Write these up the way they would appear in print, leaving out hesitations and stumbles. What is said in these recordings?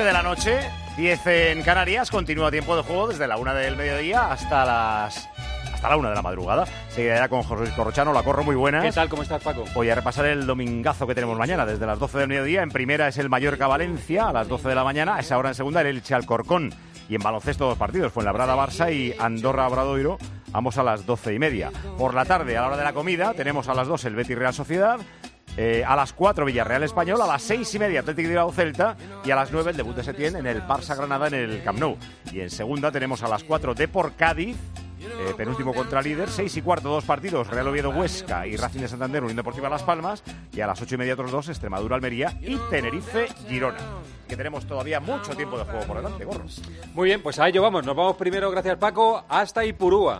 de la noche, 10 en Canarias, continúa tiempo de juego desde la 1 del mediodía hasta la 1 de la madrugada. Seguirá con José Luis Corrochano. La Corro, muy buenas. ¿Qué tal? ¿Cómo estás, Paco? Voy a repasar el domingazo que tenemos mañana, desde las 12 del mediodía. En primera es el Mallorca-Valencia, a las 12 de la mañana. A esa hora en segunda el Elche-Alcorcón. Y en baloncesto dos partidos, Fuenlabrada-Barça y Andorra-Obradoiro, ambos a las 12:30. Por la tarde, a la hora de la comida, tenemos a las 2 el Betis-Real Sociedad. A las 4 Villarreal-Español, a las 6:30 Athletic de Bilbao-Celta y a las 9 el debut de Setién en el Barça-Granada en el Camp Nou. Y en segunda tenemos a las 4 Depor-Cádiz, penúltimo contra líder, 6:15 dos partidos, Real Oviedo-Huesca y Racing de Santander, Unión Deportiva Las Palmas, y a las 8:30 otros dos, Extremadura-Almería y Tenerife-Girona. Que tenemos todavía mucho tiempo de juego por delante, Gorro. Muy bien, pues a ello vamos. Nos vamos primero, gracias Paco, hasta Ipurúa.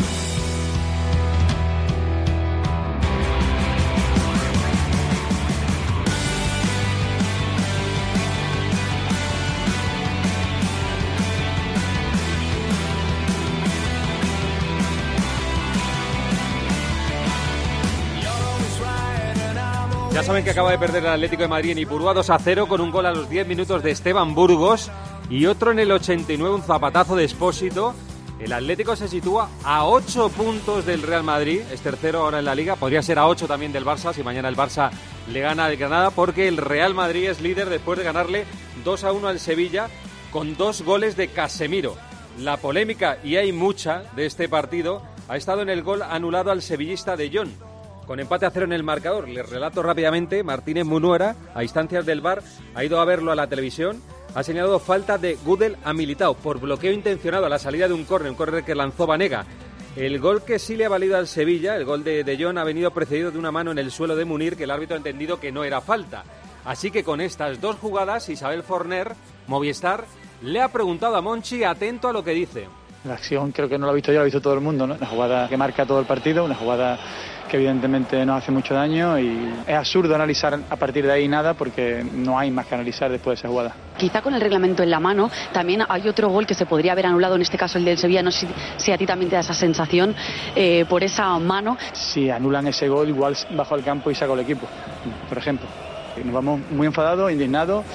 Ya saben que acaba de perder el Atlético de Madrid en Ipurúa 2-0 con un gol a los 10 minutos de Esteban Burgos y otro en el 89, un zapatazo de Expósito. El Atlético se sitúa a 8 puntos del Real Madrid, es tercero ahora en la Liga, podría ser a 8 también del Barça si mañana el Barça le gana al Granada, porque el Real Madrid es líder después de ganarle 2-1 al Sevilla con 2 goles de Casemiro. La polémica, y hay mucha, de este partido ha estado en el gol anulado al sevillista de Jong. Con empate a 0 en el marcador, les relato rápidamente, Martínez Munuera, a instancias del VAR, ha ido a verlo a la televisión, ha señalado falta de Gudel a Militao por bloqueo intencionado a la salida de un córner que lanzó Banega. El gol que sí le ha valido al Sevilla, el gol de Jong, ha venido precedido de una mano en el suelo de Munir, que el árbitro ha entendido que no era falta. Así que con estas dos jugadas, Isabel Forner, Movistar, le ha preguntado a Monchi, atento a lo que dice. La acción creo que no la he visto yo, la ha visto todo el mundo, ¿no? Una jugada que marca todo el partido, una jugada que evidentemente nos hace mucho daño y es absurdo analizar a partir de ahí nada porque no hay más que analizar después de esa jugada. Quizá con el reglamento en la mano también hay otro gol que se podría haber anulado, en este caso el del Sevilla, no sé si a ti también te da esa sensación por esa mano. Si anulan ese gol igual bajo al campo y saco el equipo, por ejemplo. Nos vamos muy enfadados, indignados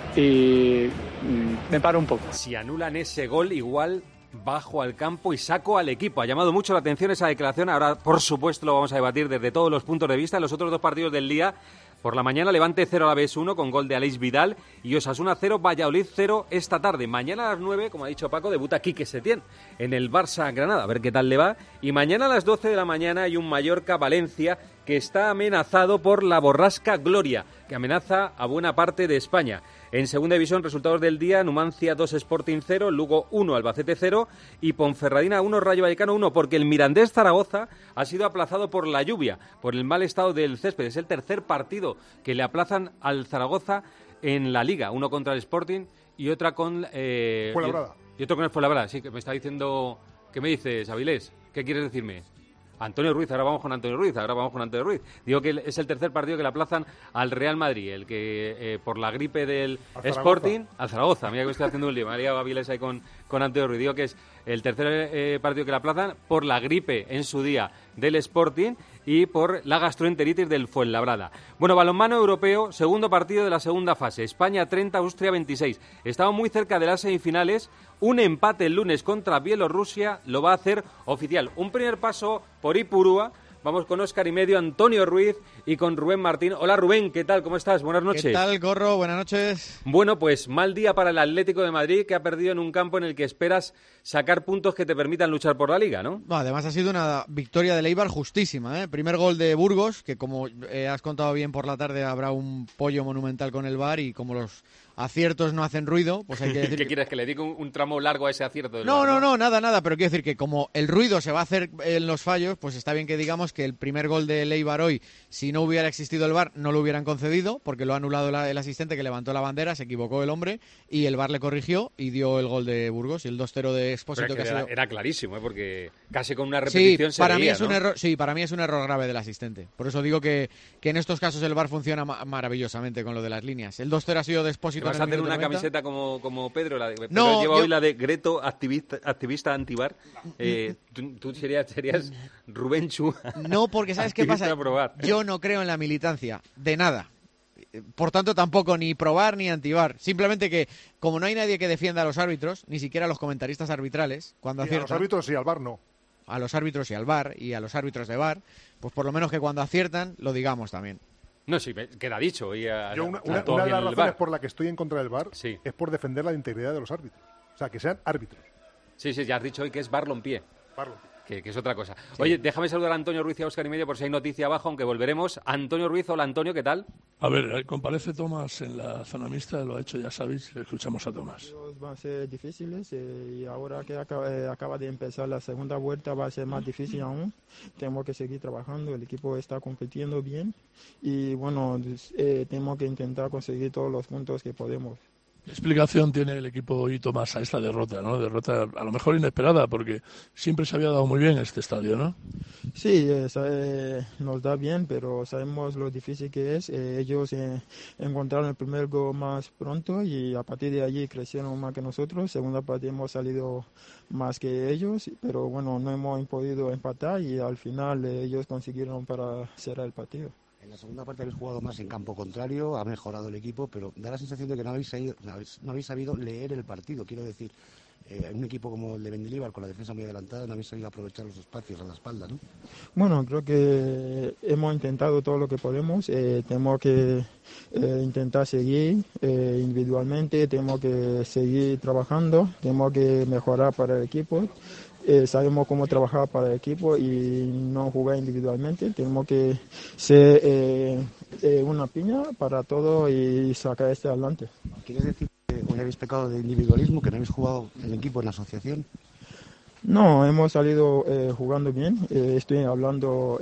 y me paro un poco. Si anulan ese gol igual bajo al campo y saco al equipo. Ha llamado mucho la atención esa declaración. Ahora, por supuesto, lo vamos a debatir desde todos los puntos de vista. Los otros dos partidos del día, por la mañana, Levante 0 a la vez 1 con gol de Aleix Vidal y Osasuna 0, Valladolid 0 esta tarde. Mañana a las 9, como ha dicho Paco, debuta Quique Setién en el Barça-Granada. A ver qué tal le va. Y mañana a las 12 de la mañana hay un Mallorca-Valencia que está amenazado por la borrasca Gloria, que amenaza a buena parte de España. En segunda división, resultados del día: Numancia 2, Sporting 0, Lugo 1, Albacete 0 y Ponferradina 1, Rayo Vallecano 1, porque el Mirandés Zaragoza ha sido aplazado por la lluvia, por el mal estado del césped. Es el tercer partido que le aplazan al Zaragoza en la Liga, uno contra el Sporting y otra con Fuenlabrada. Y otro con el Fuenlabrada. Sí, que me está diciendo... ¿Qué me dices, Avilés? ¿Qué quieres decirme? Antonio Ruiz, ahora vamos con Antonio Ruiz. Digo que es el tercer partido que le aplazan al Real Madrid, el que por la gripe del Sporting, al Zaragoza. Mira que estoy haciendo un lío, María Gaviles ahí con Antonio Ruiz. Digo que es el tercer partido que le aplazan por la gripe en su día del Sporting y por la gastroenteritis del Fuenlabrada. Bueno, balonmano europeo, segundo partido de la segunda fase. España 30, Austria 26. Estamos muy cerca de las semifinales. Un empate el lunes contra Bielorrusia lo va a hacer oficial. Un primer paso por Ipurúa. Vamos con Óscar y medio, Antonio Ruiz y con Rubén Martín. Hola Rubén, ¿qué tal? ¿Cómo estás? Buenas noches. ¿Qué tal, Gorro? Buenas noches. Bueno, pues mal día para el Atlético de Madrid, que ha perdido en un campo en el que esperas sacar puntos que te permitan luchar por la Liga, ¿no? Además ha sido una victoria del Eibar justísima, ¿eh? Primer gol de Burgos, que como has contado bien por la tarde habrá un pollo monumental con el VAR y como los aciertos no hacen ruido, pues hay que decir... ¿Qué quieres? ¿Que le diga un tramo largo a ese acierto? No, nada, pero quiero decir que como el ruido se va a hacer en los fallos, pues está bien que digamos que el primer gol de Eibar hoy, si no hubiera existido el VAR, no lo hubieran concedido, porque lo ha anulado el asistente que levantó la bandera, se equivocó el hombre, y el VAR le corrigió y dio el gol de Burgos, y el 2-0 de Expósito. Pero es que era clarísimo, porque casi con una repetición sí, para se mí veía, es ¿no? un error, sí, para mí es un error grave del asistente. Por eso digo que en estos casos el VAR funciona maravillosamente con lo de las líneas. El 2-0 ha sido de Expósito. ¿Vas a hacer una camiseta como Pedro? Pedro no, lleva hoy la de Greto, activista antibar. Tú serías Rubén Chu. No, porque ¿sabes qué pasa? Yo no creo en la militancia, de nada. Por tanto, tampoco ni probar ni antivar. Simplemente que, como no hay nadie que defienda a los árbitros, ni siquiera a los comentaristas arbitrales, cuando aciertan... A los árbitros y al VAR no. A los árbitros y al VAR, y a los árbitros de VAR, pues por lo menos que cuando aciertan lo digamos también. No, sí, queda dicho. Yo una de las razones por la que estoy en contra del VAR es por defender la integridad de los árbitros. O sea, que sean árbitros. Sí, ya has dicho hoy que es VAR Lompié. Que es otra cosa. Sí. Oye, déjame saludar a Antonio Ruiz y a Óscar y Medio por si hay noticia abajo, aunque volveremos. Antonio Ruiz, hola Antonio, ¿qué tal? A ver, comparece Tomás en la zona mixta, lo ha hecho, ya sabéis, escuchamos a Tomás. Van a ser difíciles y ahora que acaba de empezar la segunda vuelta va a ser más difícil aún. Tenemos que seguir trabajando, el equipo está compitiendo bien y bueno, tenemos que intentar conseguir todos los puntos que podemos. ¿Qué explicación tiene el equipo y Tomás a esta derrota, ¿no? Derrota a lo mejor inesperada, porque siempre se había dado muy bien este estadio, ¿no? Sí, nos da bien, pero sabemos lo difícil que es. Ellos encontraron el primer gol más pronto y a partir de allí crecieron más que nosotros. Segunda parte hemos salido más que ellos, pero bueno, no hemos podido empatar y al final ellos consiguieron para cerrar el partido. En la segunda parte habéis jugado más en campo contrario, ha mejorado el equipo, pero da la sensación de que no habéis sabido leer el partido. Quiero decir, en un equipo como el de Mendilibar, con la defensa muy adelantada, no habéis sabido aprovechar los espacios a la espalda, ¿no? Bueno, creo que hemos intentado todo lo que podemos. Tenemos que intentar seguir individualmente, tenemos que seguir trabajando, tenemos que mejorar para el equipo. Sabemos cómo trabajar para el equipo y no jugar individualmente. Tenemos que ser una piña para todo y sacar esto adelante. ¿Quieres decir que hoy habéis pecado de individualismo, que no habéis jugado el equipo en la asociación? No, hemos salido jugando bien. Estoy hablando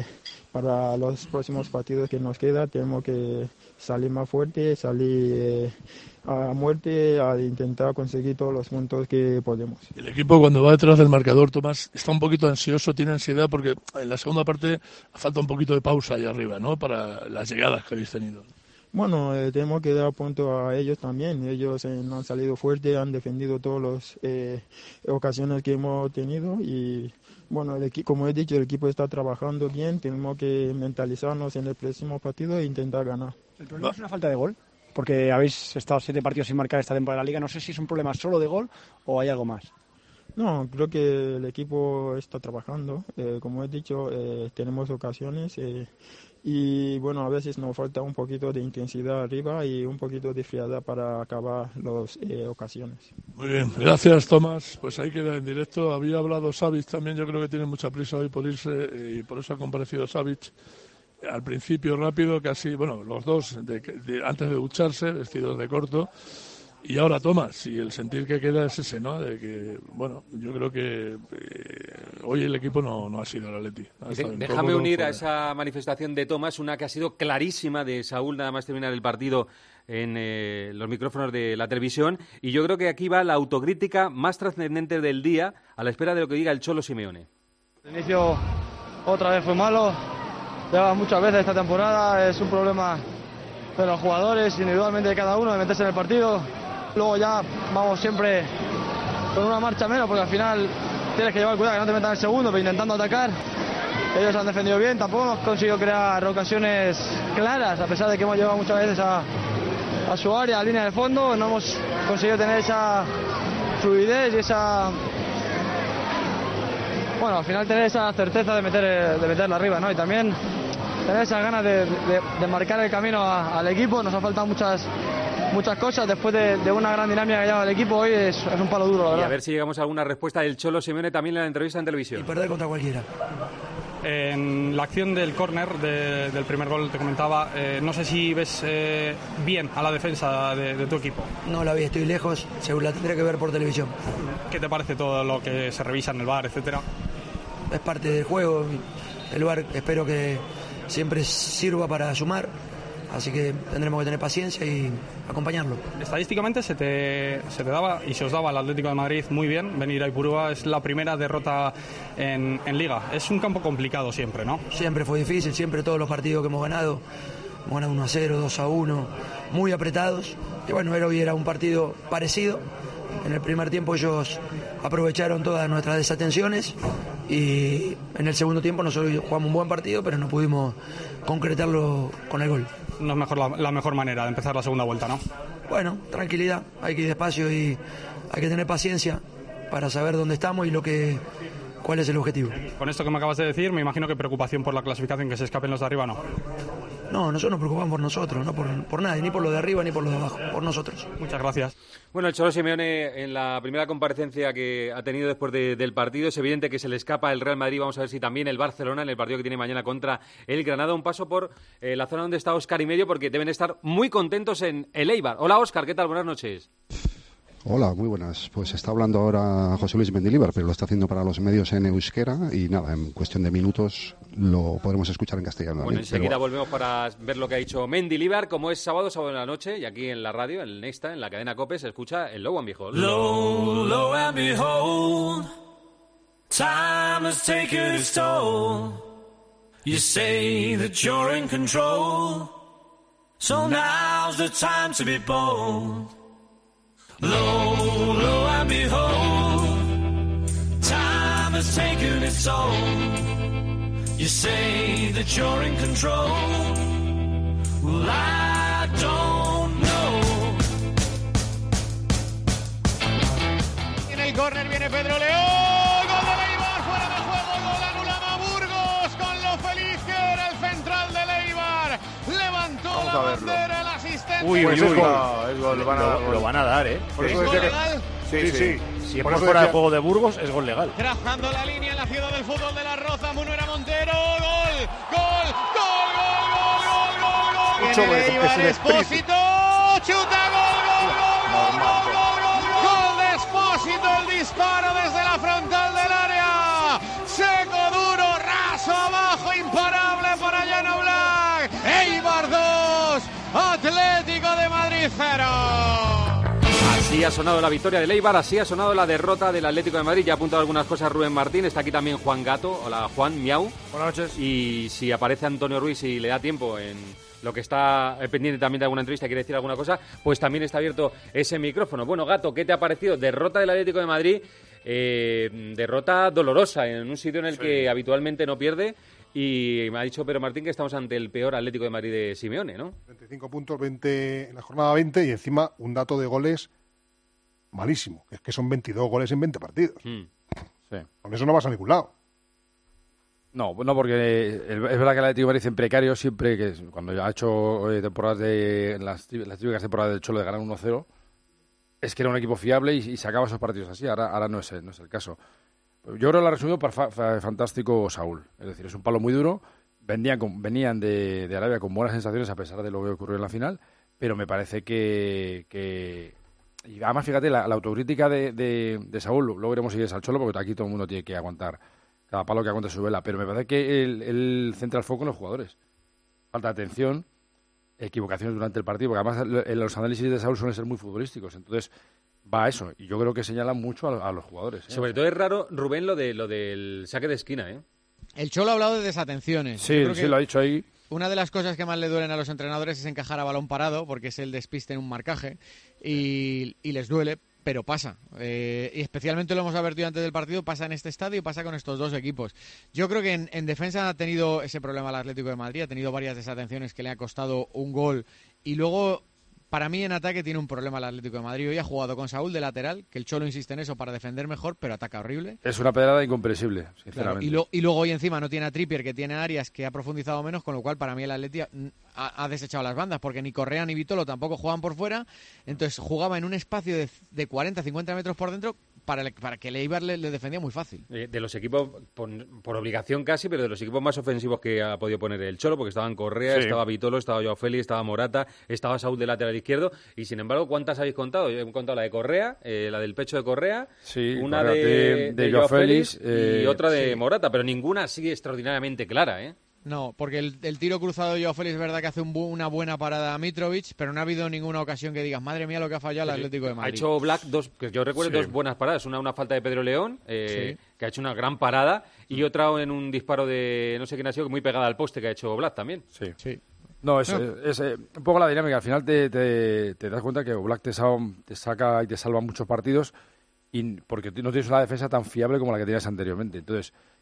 para los próximos partidos que nos queda. Tenemos que salir más fuerte, salir a muerte, a intentar conseguir todos los puntos que podemos. El equipo cuando va detrás del marcador, Tomás, está un poquito ansioso, tiene ansiedad porque en la segunda parte falta un poquito de pausa ahí arriba, ¿no? Para las llegadas que habéis tenido. Bueno, tenemos que dar punto a ellos también. Ellos han salido fuerte, han defendido todas las ocasiones que hemos tenido y bueno, como he dicho, el equipo está trabajando bien. Tenemos que mentalizarnos en el próximo partido e intentar ganar. ¿El problema es una falta de gol? Porque habéis estado 7 partidos sin marcar esta temporada de la Liga. No sé si es un problema solo de gol o hay algo más. No, creo que el equipo está trabajando. Como he dicho, tenemos ocasiones y bueno, a veces nos falta un poquito de intensidad arriba y un poquito de frialdad para acabar las ocasiones. Muy bien, gracias Tomás. Pues ahí queda en directo. Había hablado Savic también, yo creo que tiene mucha prisa hoy por irse y por eso ha comparecido Savic. Al principio rápido, casi, bueno, los dos antes de ducharse, vestidos de corto. Y ahora Tomás, y el sentir que queda es ese, ¿no? De que, bueno, yo creo que hoy el equipo no ha sido el Atleti. Déjame unir a esa manifestación de Tomás una que ha sido clarísima de Saúl, nada más terminar el partido en los micrófonos de la televisión. Y yo creo que aquí va la autocrítica más trascendente del día, a la espera de lo que diga el Cholo Simeone. El inicio otra vez fue malo. Lleva muchas veces esta temporada, es un problema de los jugadores, individualmente de cada uno, de meterse en el partido. Luego ya vamos siempre con una marcha menos, porque al final tienes que llevar cuidado que no te metan el segundo, pero intentando atacar. Ellos han defendido bien, tampoco hemos conseguido crear ocasiones claras, a pesar de que hemos llevado muchas veces a su área, a línea de fondo, no hemos conseguido tener esa fluidez y esa... Bueno, al final tener esa certeza de meterla arriba, ¿no? Y también tener esas ganas de marcar el camino al equipo. Nos han faltado muchas cosas después de una gran dinámica que lleva el equipo. Hoy es un palo duro, la verdad. Y a ver si llegamos a alguna respuesta del Cholo Simeone también en la entrevista en televisión. Y perder contra cualquiera. En la acción del córner del primer gol te comentaba, no sé si ves bien a la defensa de tu equipo. No la vi, estoy lejos, según la tendré que ver por televisión. ¿Qué te parece todo lo que se revisa en el VAR, etcétera? Es parte del juego, el VAR espero que siempre sirva para sumar, así que tendremos que tener paciencia y acompañarlo. Estadísticamente se te daba y se os daba al Atlético de Madrid muy bien venir a Ipurúa, es la primera derrota en Liga. Es un campo complicado siempre, ¿no? Siempre fue difícil, siempre todos los partidos que hemos ganado 1-0, 2-1, muy apretados, y bueno, hoy era un partido parecido. En el primer tiempo ellos aprovecharon todas nuestras desatenciones y en el segundo tiempo nosotros jugamos un buen partido, pero no pudimos concretarlo con el gol. No es la mejor manera de empezar la segunda vuelta, ¿no? Bueno, tranquilidad, hay que ir despacio y hay que tener paciencia para saber dónde estamos y cuál es el objetivo. Con esto que me acabas de decir, me imagino que preocupación por la clasificación, que se escapen los de arriba, ¿no? No, nosotros nos preocupamos por nosotros, no por nadie, ni por los de arriba ni por los de abajo, por nosotros. Muchas gracias. Bueno, el Cholo Simeone, en la primera comparecencia que ha tenido después del partido, es evidente que se le escapa el Real Madrid. Vamos a ver si también el Barcelona, en el partido que tiene mañana contra el Granada. Un paso por la zona donde está Óscar y medio, porque deben estar muy contentos en el Eibar. Hola, Óscar, ¿qué tal? Buenas noches. Hola, muy buenas. Pues está hablando ahora José Luis Mendilibar, pero lo está haciendo para los medios en euskera y nada, en cuestión de minutos lo podremos escuchar en castellano. Bueno, enseguida volvemos para ver lo que ha dicho Mendilibar. Como es sábado en la noche, y aquí en la radio, en el Nexta, en la cadena COPE, se escucha el Low and Behold. Low and behold, time has taken its toll. You say that you're in control, so now's the time to be bold. Low and behold, time has taken its toll. You say that you're in control, well, I don't know. En el córner viene Pedro León, gol de Eibar, fuera de juego, gol anulado a Burgos, con lo feliz que era el central de Eibar. Levantó la bandera el asistente. Uy, lo van a dar, ¿eh? Por eso ¿Es gol decía legal? Sí. Si es por fuera de juego de Burgos, es gol legal. Trazando la línea en la ciudad del fútbol de La Roza, Munuera Montero, gol. Mucho Viene Eibar, Espósito, chuta, gol de Espósito, el disparo desde la frontal del área. Seco, duro, raso, abajo, imparable para Jan Oblak. Eibar 2, Atlético de Madrid 0. Así ha sonado la victoria del Eibar, así ha sonado la derrota del Atlético de Madrid. Ya ha apuntado algunas cosas Rubén Martín, está aquí también Juan Gato. Hola Juan, miau. Buenas noches. Y si aparece Antonio Ruiz y le da tiempo en lo que está pendiente también de alguna entrevista, quiere decir alguna cosa, pues también está abierto ese micrófono. Bueno, Gato, ¿qué te ha parecido? Derrota del Atlético de Madrid, derrota dolorosa en un sitio en el que habitualmente no pierde. Y me ha dicho Pedro Martín que estamos ante el peor Atlético de Madrid de Simeone, ¿no? 25 puntos, 20 en la jornada 20 y encima un dato de goles malísimo. Es que son 22 goles en 20 partidos. Sí. Con eso no vas a ningún lado. No, porque es verdad que el Atlético de Madrid en precario siempre, que cuando ha hecho temporadas las típicas temporadas del Cholo de ganar 1-0, es que era un equipo fiable y sacaba esos partidos así. Ahora no es el caso. Yo creo que lo ha resumido fantástico Saúl. Es decir, es un palo muy duro. Venían de Arabia con buenas sensaciones a pesar de lo que ocurrió en la final, pero me parece que y además, fíjate, la autocrítica de Saúl, luego veremos si es al Cholo, porque aquí todo el mundo tiene que aguantar cada palo que aguante su vela, pero me parece que él centra el foco en los jugadores. Falta de atención, equivocaciones durante el partido, porque además los análisis de Saúl suelen ser muy futbolísticos, entonces va a eso, y yo creo que señala mucho a los jugadores. Sobre todo es raro, Rubén, lo del saque de esquina, ¿eh? El Cholo ha hablado de desatenciones. Sí, lo ha dicho ahí. Una de las cosas que más le duelen a los entrenadores es encajar a balón parado, porque es el despiste en un marcaje, y les duele, pero pasa. Y especialmente lo hemos advertido antes del partido, pasa en este estadio y pasa con estos dos equipos. Yo creo que en defensa ha tenido ese problema el Atlético de Madrid, ha tenido varias desatenciones que le ha costado un gol, y luego, para mí, en ataque tiene un problema el Atlético de Madrid. Hoy ha jugado con Saúl de lateral, que el Cholo insiste en eso para defender mejor, pero ataca horrible. Es una pedrada incomprensible, sinceramente. Claro, y luego hoy encima no tiene a Trippier, que tiene a Arias, que ha profundizado menos, con lo cual para mí el Atlético ha desechado las bandas, porque ni Correa ni Vitolo tampoco juegan por fuera. Entonces jugaba en un espacio de 40-50 metros por dentro para que el Eibar le defendía muy fácil. De los equipos, por obligación casi, pero de los equipos más ofensivos que ha podido poner el Cholo, porque estaban Correa, sí, estaba Vitolo, estaba Joao Félix, estaba Morata, estaba Saúl de lateral izquierdo, y sin embargo, ¿cuántas habéis contado? Yo he contado la de Correa, la del pecho de Correa, sí, una de Joao Félix y otra de sí, Morata, pero ninguna así extraordinariamente clara, ¿eh? No, porque el tiro cruzado de Joao Félix es verdad que hace una buena parada a Mitrovic, pero no ha habido ninguna ocasión que digas, madre mía, lo que ha fallado el Atlético de Madrid. Ha hecho Black que yo recuerdo, dos buenas paradas. Una falta de Pedro León, que ha hecho una gran parada, y otra en un disparo de no sé quién ha sido, muy pegada al poste, que ha hecho Black también. Sí. No, es un poco la dinámica. Al final te das cuenta que Black te saca y te salva muchos partidos, porque no tienes una defensa tan fiable como la que tenías anteriormente. Entonces,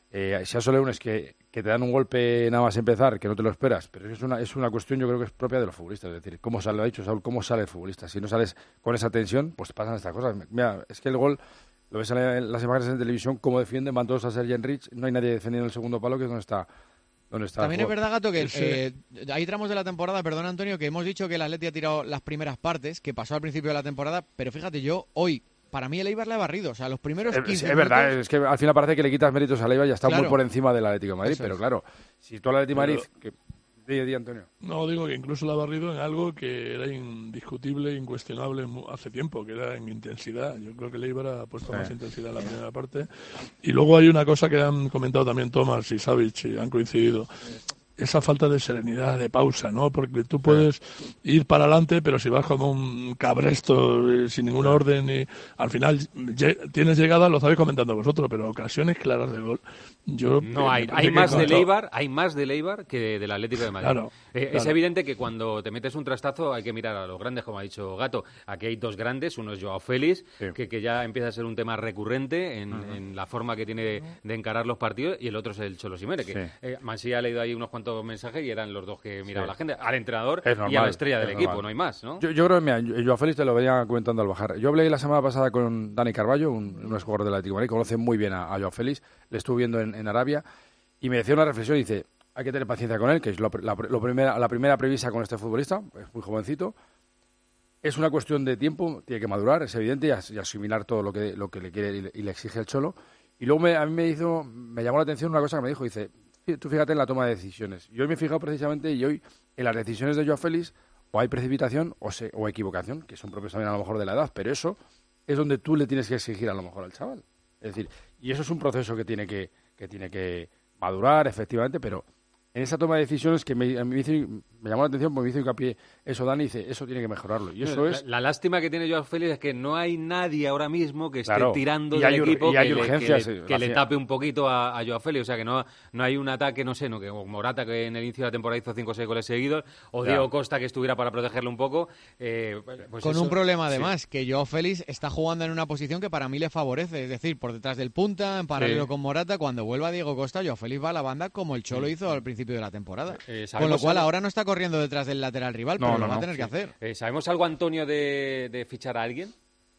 Si solo uno es que te dan un golpe nada más empezar, que no te lo esperas, pero es una cuestión, yo creo que es propia de los futbolistas. Es decir, cómo sale, lo ha dicho Saúl, cómo sale el futbolista. Si no sales con esa tensión, pues pasan estas cosas. Mira, es que el gol, lo ves en las imágenes en televisión, cómo defienden, van todos a Sergi Enrich, no hay nadie defendiendo el segundo palo, que es donde está. También es verdad, Gato, que hay tramos de la temporada, perdón Antonio, que hemos dicho que el Atleti ha tirado las primeras partes, que pasó al principio de la temporada, pero fíjate, yo hoy, para mí el Eibar le ha barrido, o sea, los primeros 15 Es verdad, es que al final parece que le quitas méritos al Eibar y ya está muy por encima del Atlético de Madrid, Eso pero es. claro, si tú al Atlético de Madrid... Di, Antonio. No, digo que incluso la ha barrido en algo que era indiscutible, incuestionable hace tiempo, que era en intensidad. Yo creo que el Eibar ha puesto más intensidad en la primera parte. Y luego hay una cosa que han comentado también Tomás y Savic, y han coincidido. Esa falta de serenidad, de pausa, ¿no? Porque tú puedes ir para adelante, pero si vas como un cabresto, sin ningún orden, y al final tienes llegada, lo estabais comentando vosotros, pero ocasiones claras de gol. No hay más del Eibar que del Atlético de Madrid. Claro, Es evidente que cuando te metes un trastazo hay que mirar a los grandes, como ha dicho Gato. Aquí hay dos grandes, uno es Joao Félix, que ya empieza a ser un tema recurrente en la forma que tiene de encarar los partidos, y el otro es el Cholo Simeone, que Mansilla ha leído ahí unos cuantos mensajes y eran los dos que miraba la gente, al entrenador y a la estrella del equipo, no hay más, ¿no? Yo creo que, mira, Joao Félix te lo venía comentando al bajar. Yo hablé la semana pasada con Dani Carballo, un exjugador del Atlético de Madrid, conoce muy bien a Joao Félix, le estuve viendo en Arabia, y me decía una reflexión, y dice, hay que tener paciencia con él, que es la primera previsa con este futbolista, es muy jovencito, es una cuestión de tiempo, tiene que madurar, es evidente, y asimilar todo lo que le quiere y le exige el Cholo. Y luego a mí me llamó la atención una cosa que me dijo, dice, tú fíjate en la toma de decisiones. Yo hoy me he fijado precisamente, y hoy en las decisiones de Joao Félix o hay precipitación o equivocación, que son propios también a lo mejor de la edad, pero eso es donde tú le tienes que exigir a lo mejor al chaval. Es decir, y eso es un proceso que tiene que madurar, efectivamente, pero en esa toma de decisiones que me llamó la atención, porque me hizo hincapié eso, Dani, dice, eso tiene que mejorarlo. Y eso la lástima que tiene Joao Félix es que no hay nadie ahora mismo que esté tirando y del hay equipo que le tape un poquito a Joao Félix. O sea, que no hay un ataque, no sé, que Morata, que en el inicio de la temporada hizo 5 o 6 goles seguidos, o Diego Costa, que estuviera para protegerle un poco. Pues con un problema además, que Joao Félix está jugando en una posición que para mí le favorece, es decir, por detrás del punta, en paralelo con Morata. Cuando vuelva Diego Costa, Joao Félix va a la banda como el Cholo hizo al principio de la temporada. Con lo cual ahora no está corriendo detrás del lateral rival, pero lo va a tener que hacer. ¿Sabemos algo, Antonio, de fichar a alguien?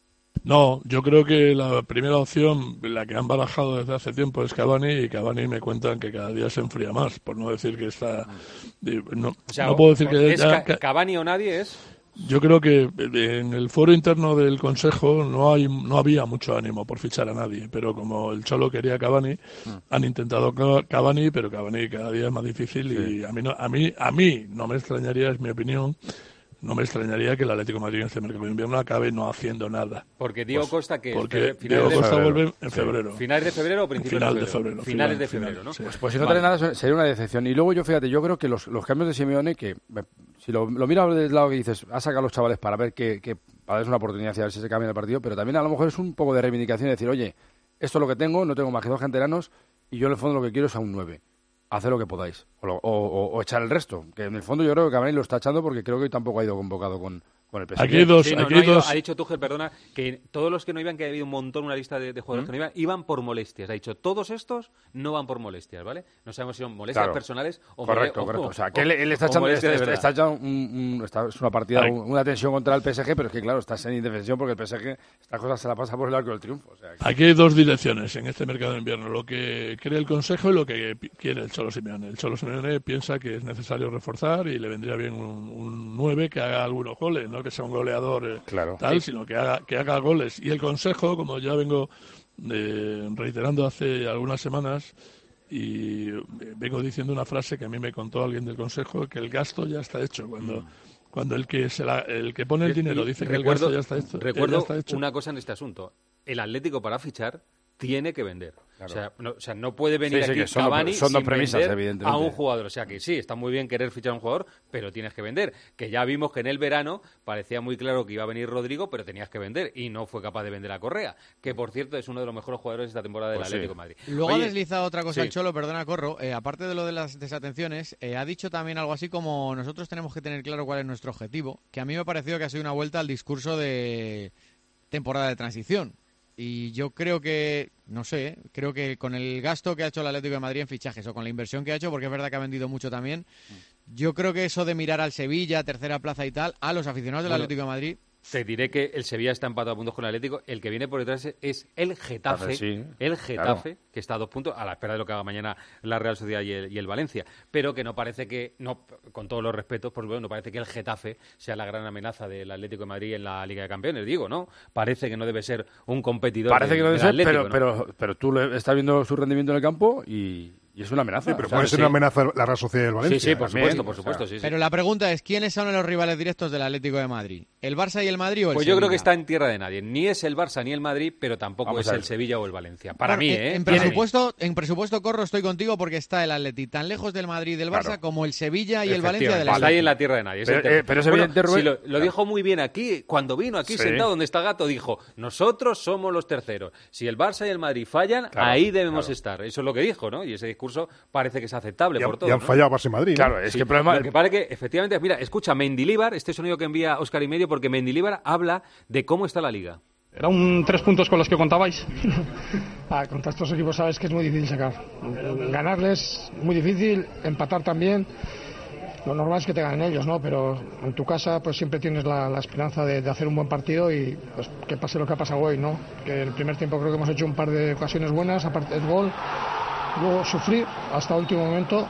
No, yo creo que la primera opción, la que han barajado desde hace tiempo, es Cavani, y Cavani me cuentan que cada día se enfría más, por no decir que está... No puedo decir que... Cavani o nadie es... Yo creo que en el foro interno del Consejo no había mucho ánimo por fichar a nadie, pero como el Cholo quería a Cavani, han intentado Cavani, pero Cavani cada día es más difícil y a mí no me extrañaría, es mi opinión, no me extrañaría que el Atlético de Madrid en este mercado de invierno acabe no haciendo nada. Porque Diego Costa, que Diego Costa vuelve en febrero. ¿Finales de febrero o principios de febrero? Finales de febrero, ¿no? Sí. Pues si no trae nada sería una decepción. Y luego yo creo que los cambios de Simeone, que si lo miro desde el lado que dices, ha sacado a los chavales para ver para darles una oportunidad y a ver si se cambia el partido, pero también a lo mejor es un poco de reivindicación, de decir, oye, esto es lo que tengo, no tengo más que 2 canteranos y yo en el fondo lo que quiero es a un 9. Hacer lo que podáis. O echar el resto. Que en el fondo yo creo que Cavani lo está echando porque creo que hoy tampoco ha ido convocado con el PSG. Aquí hay dos. Ha dicho Tuchel, perdona, que todos los que no iban, que ha habido un montón, una lista de jugadores que no iban por molestias. Ha dicho, todos estos no van por molestias, ¿vale? No sabemos si son molestias personales o correcto. O sea, que él está echando es una partida, una tensión contra el PSG, pero es que claro, estás en indefensión porque el PSG estas cosas se la pasa por el arco del triunfo. O sea, Aquí hay dos direcciones en este mercado de invierno, lo que cree el Consejo y lo que quiere el Cholo Simeone. El Cholo Simeone piensa que es necesario reforzar y le vendría bien un 9 que haga algunos goles, no que sea un goleador sino que haga goles. Y el Consejo, como ya vengo reiterando hace algunas semanas y vengo diciendo una frase que a mí me contó alguien del Consejo, que el gasto ya está hecho. Cuando el que pone el dinero dice que el gasto ya está hecho. Recuerdo una cosa en este asunto. El Atlético, para fichar, tiene que vender. Claro. O sea, no puede venir aquí Cavani son dos premisas, evidentemente, a un jugador. O sea, que sí, está muy bien querer fichar a un jugador, pero tienes que vender. Que ya vimos que en el verano parecía muy claro que iba a venir Rodrigo, pero tenías que vender y no fue capaz de vender a Correa, que por cierto es uno de los mejores jugadores de esta temporada del Atlético de Madrid. Luego ha deslizado otra cosa el Cholo, perdona, Corro, aparte de lo de las desatenciones, ha dicho también algo así como nosotros tenemos que tener claro cuál es nuestro objetivo, que a mí me ha parecido que ha sido una vuelta al discurso de temporada de transición. Y yo creo que, no sé, creo que con el gasto que ha hecho el Atlético de Madrid en fichajes o con la inversión que ha hecho, porque es verdad que ha vendido mucho también, yo creo que eso de mirar al Sevilla, tercera plaza y tal, a los aficionados del Atlético de Madrid... Te diré que el Sevilla está empatado a puntos con el Atlético. El que viene por detrás es el Getafe. Sí, el Getafe, que está a 2 puntos, a la espera de lo que haga mañana la Real Sociedad y el Valencia. Pero que no parece que, no, con todos los respetos, por supuesto, no parece que el Getafe sea la gran amenaza del Atlético de Madrid en la Liga de Campeones. Digo, ¿no? Parece que no debe ser un competidor. Parece que no debe ser, Atlético, pero tú estás viendo su rendimiento en el campo y es una amenaza. Sí, pero puede ser una amenaza la Real Sociedad y el Valencia. Sí, por supuesto. Sí. Pero la pregunta es, ¿quiénes son los rivales directos del Atlético de Madrid? ¿El Barça y el Madrid o el Pues Sevilla? yo creo que está en tierra de nadie. Ni es el Barça ni el Madrid, pero tampoco es el Sevilla o el Valencia. Para mí, En presupuesto, Corro, estoy contigo porque está el Atleti tan lejos del Madrid y del Barça como el Sevilla y el Valencia del Atlético. Está ahí en la tierra de nadie. Pero es evidente, Rubén. Sí, lo dijo muy bien aquí, cuando vino aquí sentado donde está Gato, dijo, nosotros somos los terceros. Si el Barça y el Madrid fallan, ahí debemos estar. Eso es lo que dijo, ¿no? Y ese discurso parece que es aceptable por todos. Y han fallado Barça y Madrid. Claro, es que el problema... Lo que parece que, efectivamente, mira, escucha, Mendilibar, este sonido que envía Óscar y medio, porque Mendilibar habla de cómo está la Liga. ¿Era un 3 puntos con los que contabais? Contra estos equipos sabes que es muy difícil sacar. Ganarles muy difícil, empatar también. Lo normal es que te ganen ellos, ¿no? Pero en tu casa pues siempre tienes la esperanza de hacer un buen partido y pues que pase lo que ha pasado hoy, ¿no? Que el primer tiempo creo que hemos hecho un par de ocasiones buenas, aparte del gol. Luego sufrir hasta el último momento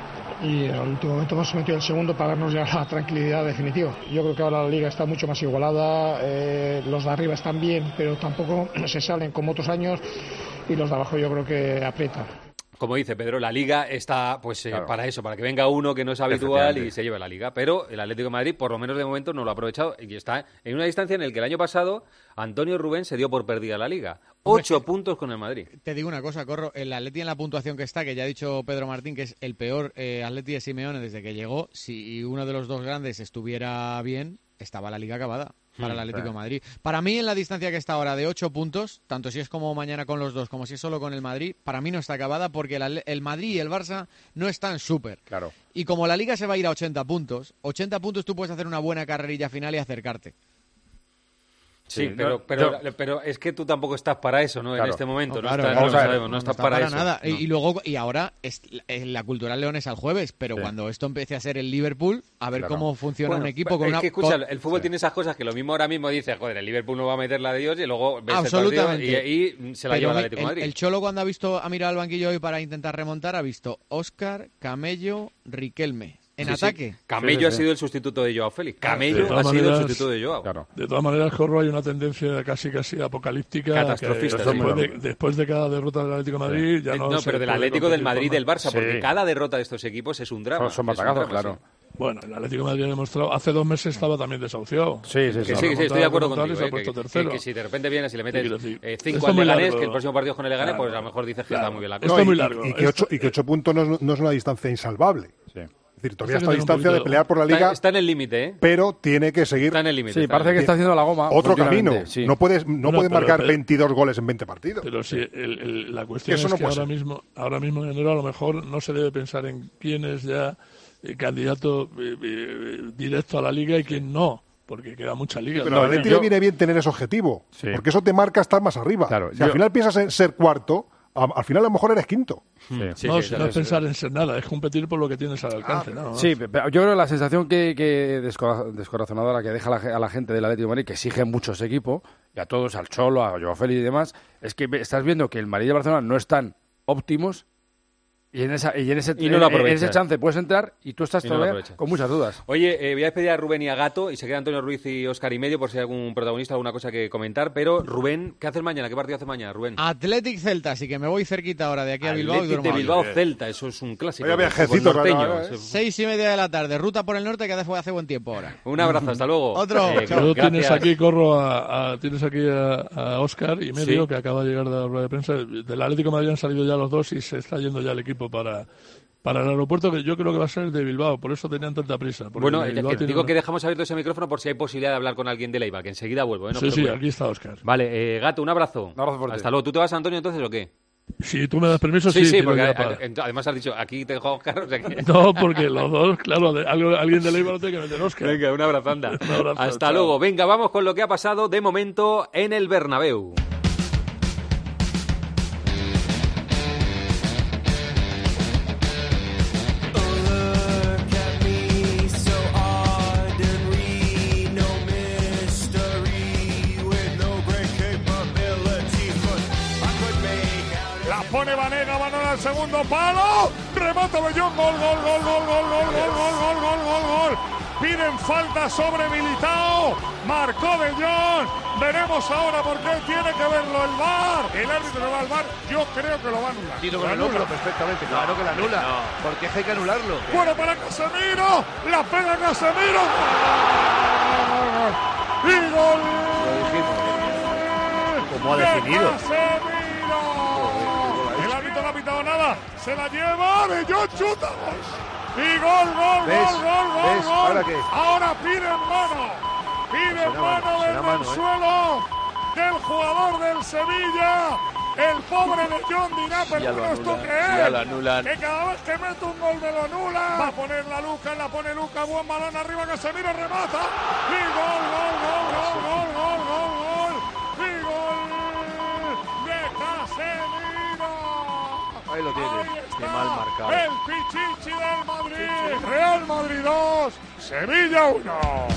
y en el último momento hemos metido el segundo para darnos ya la tranquilidad definitiva. Yo creo que ahora la liga está mucho más igualada, los de arriba están bien, pero tampoco se salen como otros años y los de abajo yo creo que aprietan. Como dice Pedro, la Liga está pues para eso, para que venga uno que no es habitual y se lleve la Liga. Pero el Atlético de Madrid, por lo menos de momento, no lo ha aprovechado y está en una distancia en la que el año pasado Antonio Rubén se dio por perdida la Liga. 8 puntos con el Madrid. Te digo una cosa, Corro, el Atleti en la puntuación que está, que ya ha dicho Pedro Martín, que es el peor Atleti de Simeone desde que llegó, si uno de los dos grandes estuviera bien, estaba la Liga acabada para el Atlético de Madrid. Para mí, en la distancia que está ahora de 8 puntos, tanto si es como mañana con los dos, como si es solo con el Madrid, para mí no está acabada porque el Madrid y el Barça no están súper. Claro. Y como la Liga se va a ir a 80 puntos tú puedes hacer una buena carrerilla final y acercarte. Sí, pero es que tú tampoco estás para eso, ¿no? En este momento, no estás para eso. Nada. No. Y ahora la Cultural León es al jueves, pero cuando esto empiece a ser el Liverpool, a ver cómo funciona un equipo con que escucha, el fútbol tiene esas cosas que lo mismo ahora mismo dice, joder, el Liverpool no va a meter la de Dios y luego ves el partido y se la lleva el Atlético de Madrid. El Cholo cuando ha mirado al banquillo hoy para intentar remontar ha visto Óscar, Camello, Riquelme. En ataque. Camello ha sido el sustituto de Joao Félix. Camello ha sido el sustituto de Joao. Claro. De todas maneras, Corro, hay una tendencia casi apocalíptica. Catastrofista. Después de cada derrota del Atlético de Madrid, ya no. No, pero del Atlético, del Madrid y del Barça, porque cada derrota de estos equipos es un drama. Son batagazos, claro. Bueno, el Atlético de Madrid ha demostrado, hace 2 meses estaba también desahuciado. Sí, estoy de acuerdo contigo. Que si de repente vienes y le metes 5 al Leganés, que el próximo partido es con el Leganés, pues a lo mejor dices que está muy bien la cosa. Esto es muy largo. Y que 8 puntos no es una distancia insalvable. Sí. Es decir, todavía está a distancia de pelear por la Liga. Está en el límite, ¿eh? Pero tiene que seguir. Está en el límite. Sí, parece que está haciendo la goma. Otro camino. Sí. No puede marcar 22 goles en 20 partidos. Pero sí, la cuestión es que ahora mismo en enero a lo mejor no se debe pensar en quién es ya candidato directo a la Liga y quién no. Porque queda mucha liga. Pero a Atleti le viene bien tener ese objetivo. Sí. Porque eso te marca estar más arriba. Claro, si al final piensas en ser cuarto, al final a lo mejor eres quinto. No es pensar en ser nada, es competir por lo que tienes al alcance. Sí, pero yo creo que la sensación que descorazonadora que deja a la gente del Atlético de Madrid, que exige mucho ese equipo, y a todos, al Cholo, a Joao Félix y demás, es que estás viendo que el Madrid y el Barcelona no están óptimos. Y en ese chance puedes entrar y tú estás todavía con muchas dudas. Oye, voy a despedir a Rubén y a Gato y se queda Antonio Ruiz y Óscar y medio por si hay algún protagonista, alguna cosa que comentar. Pero Rubén, ¿qué haces mañana? ¿Qué partido haces mañana, Rubén? Athletic Celta, así que me voy cerquita ahora de aquí a Bilbao. Athletic de Bilbao Celta, eso es un clásico. Oye, viajecito, norteño. 6:30 de la tarde, ruta por el norte que hace buen tiempo ahora. Un abrazo, hasta luego. Otro. Tienes aquí, tienes aquí a Óscar y medio, que acaba de llegar de la rueda de prensa. Del Atlético de Madrid han salido ya los dos y se está yendo ya el equipo para el aeropuerto, que yo creo que va a ser de Bilbao, por eso tenían tanta prisa. Bueno, digo que dejamos abierto ese micrófono por si hay posibilidad de hablar con alguien de Leiva, que enseguida vuelvo. Sí, aquí está Óscar. Vale, Gato, un abrazo. Un abrazo fuerte. Hasta luego. ¿Tú te vas, Antonio, entonces o qué? Si tú me das permiso, sí. Sí, porque además has dicho, aquí te dejo Óscar. O sea que... No, porque los dos, claro, alguien de Leiva no tiene que meter Óscar. Venga, un abrazo, anda. Hasta luego. Venga, vamos con lo que ha pasado de momento en el Bernabéu. al segundo palo, remata Bellón, gol. Piden falta sobre Militao, marcó Bellón, veremos ahora por qué tiene que verlo el VAR. El árbitro va al VAR, yo creo que lo va a anular. Sí, no, pero perfectamente, claro que lo anula, porque hay que anularlo. Bueno para Casemiro, la pega Casemiro, y gol. ¿Cómo ha definido? El árbitro no ha pitado nada, se la lleva, Bellón chuta, y gol. ¿Ves? ¿Ahora qué? Ahora piden mano desde el suelo del jugador del Sevilla. El pobre de John dirá, pero ¿esto qué es? Ya lo anulan. Que cada vez que mete un gol me lo anula. Va a poner la pone Lucas, buen balón arriba, Casemiro remata. Y gol. Y gol de Casemiro. Ahí lo tiene. Qué mal marcado. El Pichichi del Madrid. Real Madrid 2, Sevilla 1.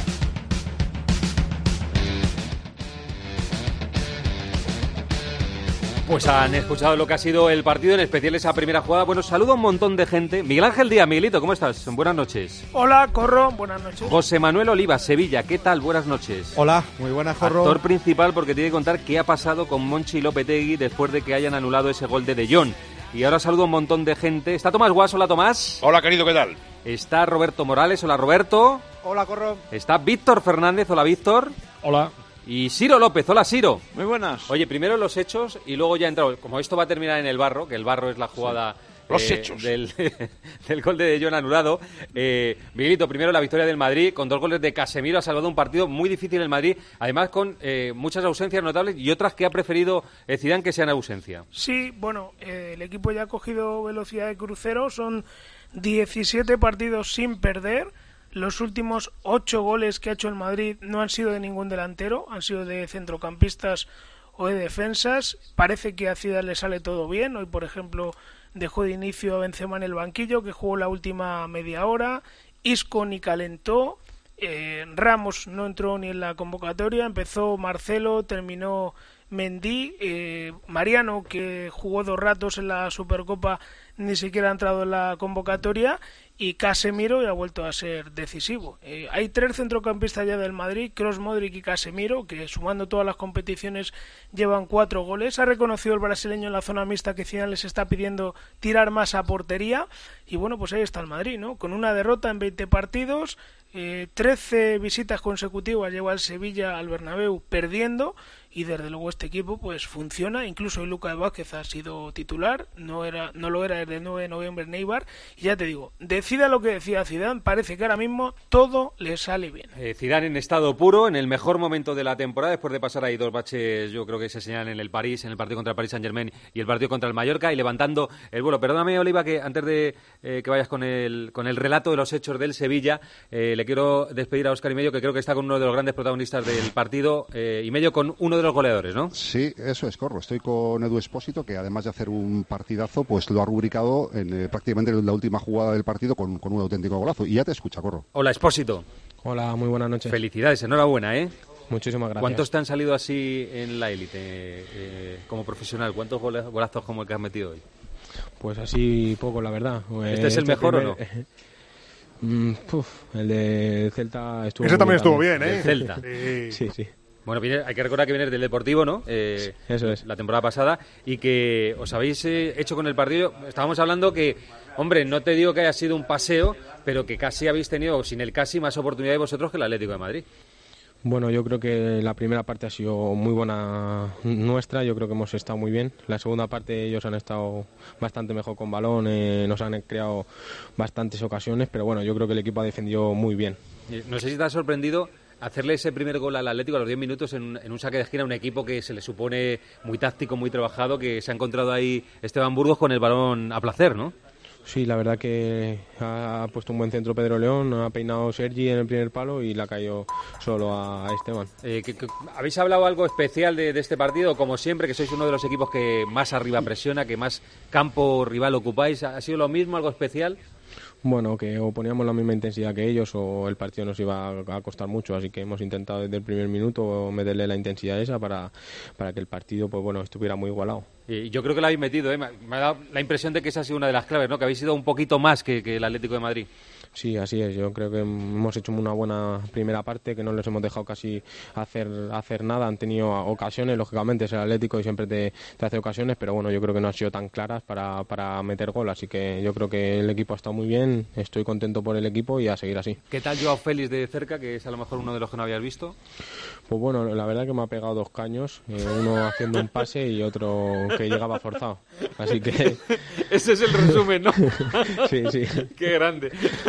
Pues han escuchado lo que ha sido el partido, en especial esa primera jugada. Bueno, saludo a un montón de gente. Miguel Ángel Díaz, Miguelito, ¿cómo estás? Buenas noches. Hola, Corro, buenas noches. José Manuel Oliva, Sevilla, ¿qué tal? Buenas noches. Hola, muy buenas, Corro. Actor principal, porque tiene que contar qué ha pasado con Monchi Lopetegui después de que hayan anulado ese gol de Jong. Y ahora saludo a un montón de gente. Está Tomás Guas, hola Tomás. Hola querido, ¿qué tal? Está Roberto Morales, hola Roberto. Hola, Corro. Está Víctor Fernández, hola Víctor. Hola. Y Ciro López, hola Ciro. Muy buenas. Oye, primero los hechos y luego ya entramos. Como esto va a terminar en el barro, que el barro es la jugada... Los hechos. Del gol de Jong anulado. Miguelito, primero la victoria del Madrid, con 2 goles de Casemiro, ha salvado un partido muy difícil en el Madrid, además con muchas ausencias notables y otras que ha preferido Zidane que sean ausencia. Sí, bueno, el equipo ya ha cogido velocidad de crucero, son 17 partidos sin perder. Los últimos 8 goles que ha hecho el Madrid no han sido de ningún delantero, han sido de centrocampistas o de defensas. Parece que a Zidane le sale todo bien. Hoy, por ejemplo, dejó de inicio a Benzema en el banquillo, que jugó la última media hora. Isco ni calentó. Ramos no entró ni en la convocatoria. Empezó Marcelo, terminó Mendy. Mariano, que jugó 2 ratos en la Supercopa, ni siquiera ha entrado en la convocatoria. Y Casemiro ya ha vuelto a ser decisivo. Hay 3 centrocampistas ya del Madrid, Kroos, Modric y Casemiro, que sumando todas las competiciones llevan 4 goles. Ha reconocido el brasileño en la zona mixta que Zidane les está pidiendo tirar más a portería. Y bueno, pues ahí está el Madrid, ¿no? Con una derrota en 20 partidos, 13 visitas consecutivas lleva el Sevilla al Bernabéu perdiendo. Y desde luego este equipo pues funciona. Incluso hoy Lucas Vázquez ha sido titular, no lo era desde el 9 de noviembre en Eibar. Y ya te digo, decida lo que decía Zidane, parece que ahora mismo todo le sale bien. Zidane en estado puro, en el mejor momento de la temporada, después de pasar ahí 2 baches, yo creo que se señalan en el París, en el partido contra el Paris Saint-Germain y el partido contra el Mallorca, y levantando el vuelo. Perdóname, Oliva, que antes de que vayas con el relato de los hechos del Sevilla, le quiero despedir a Óscar y Medio, que creo que está con uno de los grandes protagonistas del partido, y Medio con uno de los goleadores, ¿no? Sí, eso es, Corro. Estoy con Edu Espósito, que además de hacer un partidazo, pues lo ha rubricado en prácticamente la última jugada del partido con un auténtico golazo. Y ya te escucha, Corro. Hola, Espósito. Hola, muy buenas noches. Felicidades, enhorabuena, ¿eh? Muchísimas gracias. ¿Cuántos te han salido así en la élite como profesional? ¿Cuántos golazos como el que has metido hoy? Pues así poco, la verdad. ¿Este es el mejor o no? El de Celta estuvo... Ese también estuvo bien, ¿eh? El Celta. Sí. Bueno, hay que recordar que vienes del Deportivo, ¿no? Eso es. La temporada pasada, y que os habéis hecho con el partido. Estábamos hablando que, hombre, no te digo que haya sido un paseo, pero que casi habéis tenido, sin el casi, más oportunidades vosotros que el Atlético de Madrid. Bueno, yo creo que la primera parte ha sido muy buena nuestra, yo creo que hemos estado muy bien. La segunda parte ellos han estado bastante mejor con balón, nos han creado bastantes ocasiones, pero bueno, yo creo que el equipo ha defendido muy bien. No sé si te ha sorprendido hacerle ese primer gol al Atlético a los 10 minutos en un saque de esquina, un equipo que se le supone muy táctico, muy trabajado, que se ha encontrado ahí Esteban Burgos con el balón a placer, ¿no? Sí, la verdad que ha puesto un buen centro Pedro León, ha peinado Sergi en el primer palo y le ha caído solo a Esteban. ¿Habéis hablado algo especial de este partido? Como siempre, que sois uno de los equipos que más arriba presiona, que más campo rival ocupáis. ¿Ha sido lo mismo, algo especial? Bueno, que o poníamos la misma intensidad que ellos o el partido nos iba a costar mucho, así que hemos intentado desde el primer minuto meterle la intensidad esa para que el partido pues bueno estuviera muy igualado. Y yo creo que lo habéis metido, me ha dado la impresión de que esa ha sido una de las claves, ¿no? Que habéis sido un poquito más que el Atlético de Madrid. Sí, así es. Yo creo que hemos hecho una buena primera parte, que no les hemos dejado casi hacer nada. Han tenido ocasiones, lógicamente es el Atlético y siempre te hace ocasiones, pero bueno, yo creo que no han sido tan claras para meter gol. Así que yo creo que el equipo ha estado muy bien, estoy contento por el equipo y a seguir así. ¿Qué tal Joao Félix de cerca, que es a lo mejor uno de los que no habías visto? Pues bueno, la verdad que me ha pegado 2 caños, uno haciendo un pase y otro que llegaba forzado. Así que... Ese es el resumen, ¿no? Sí. Qué grande.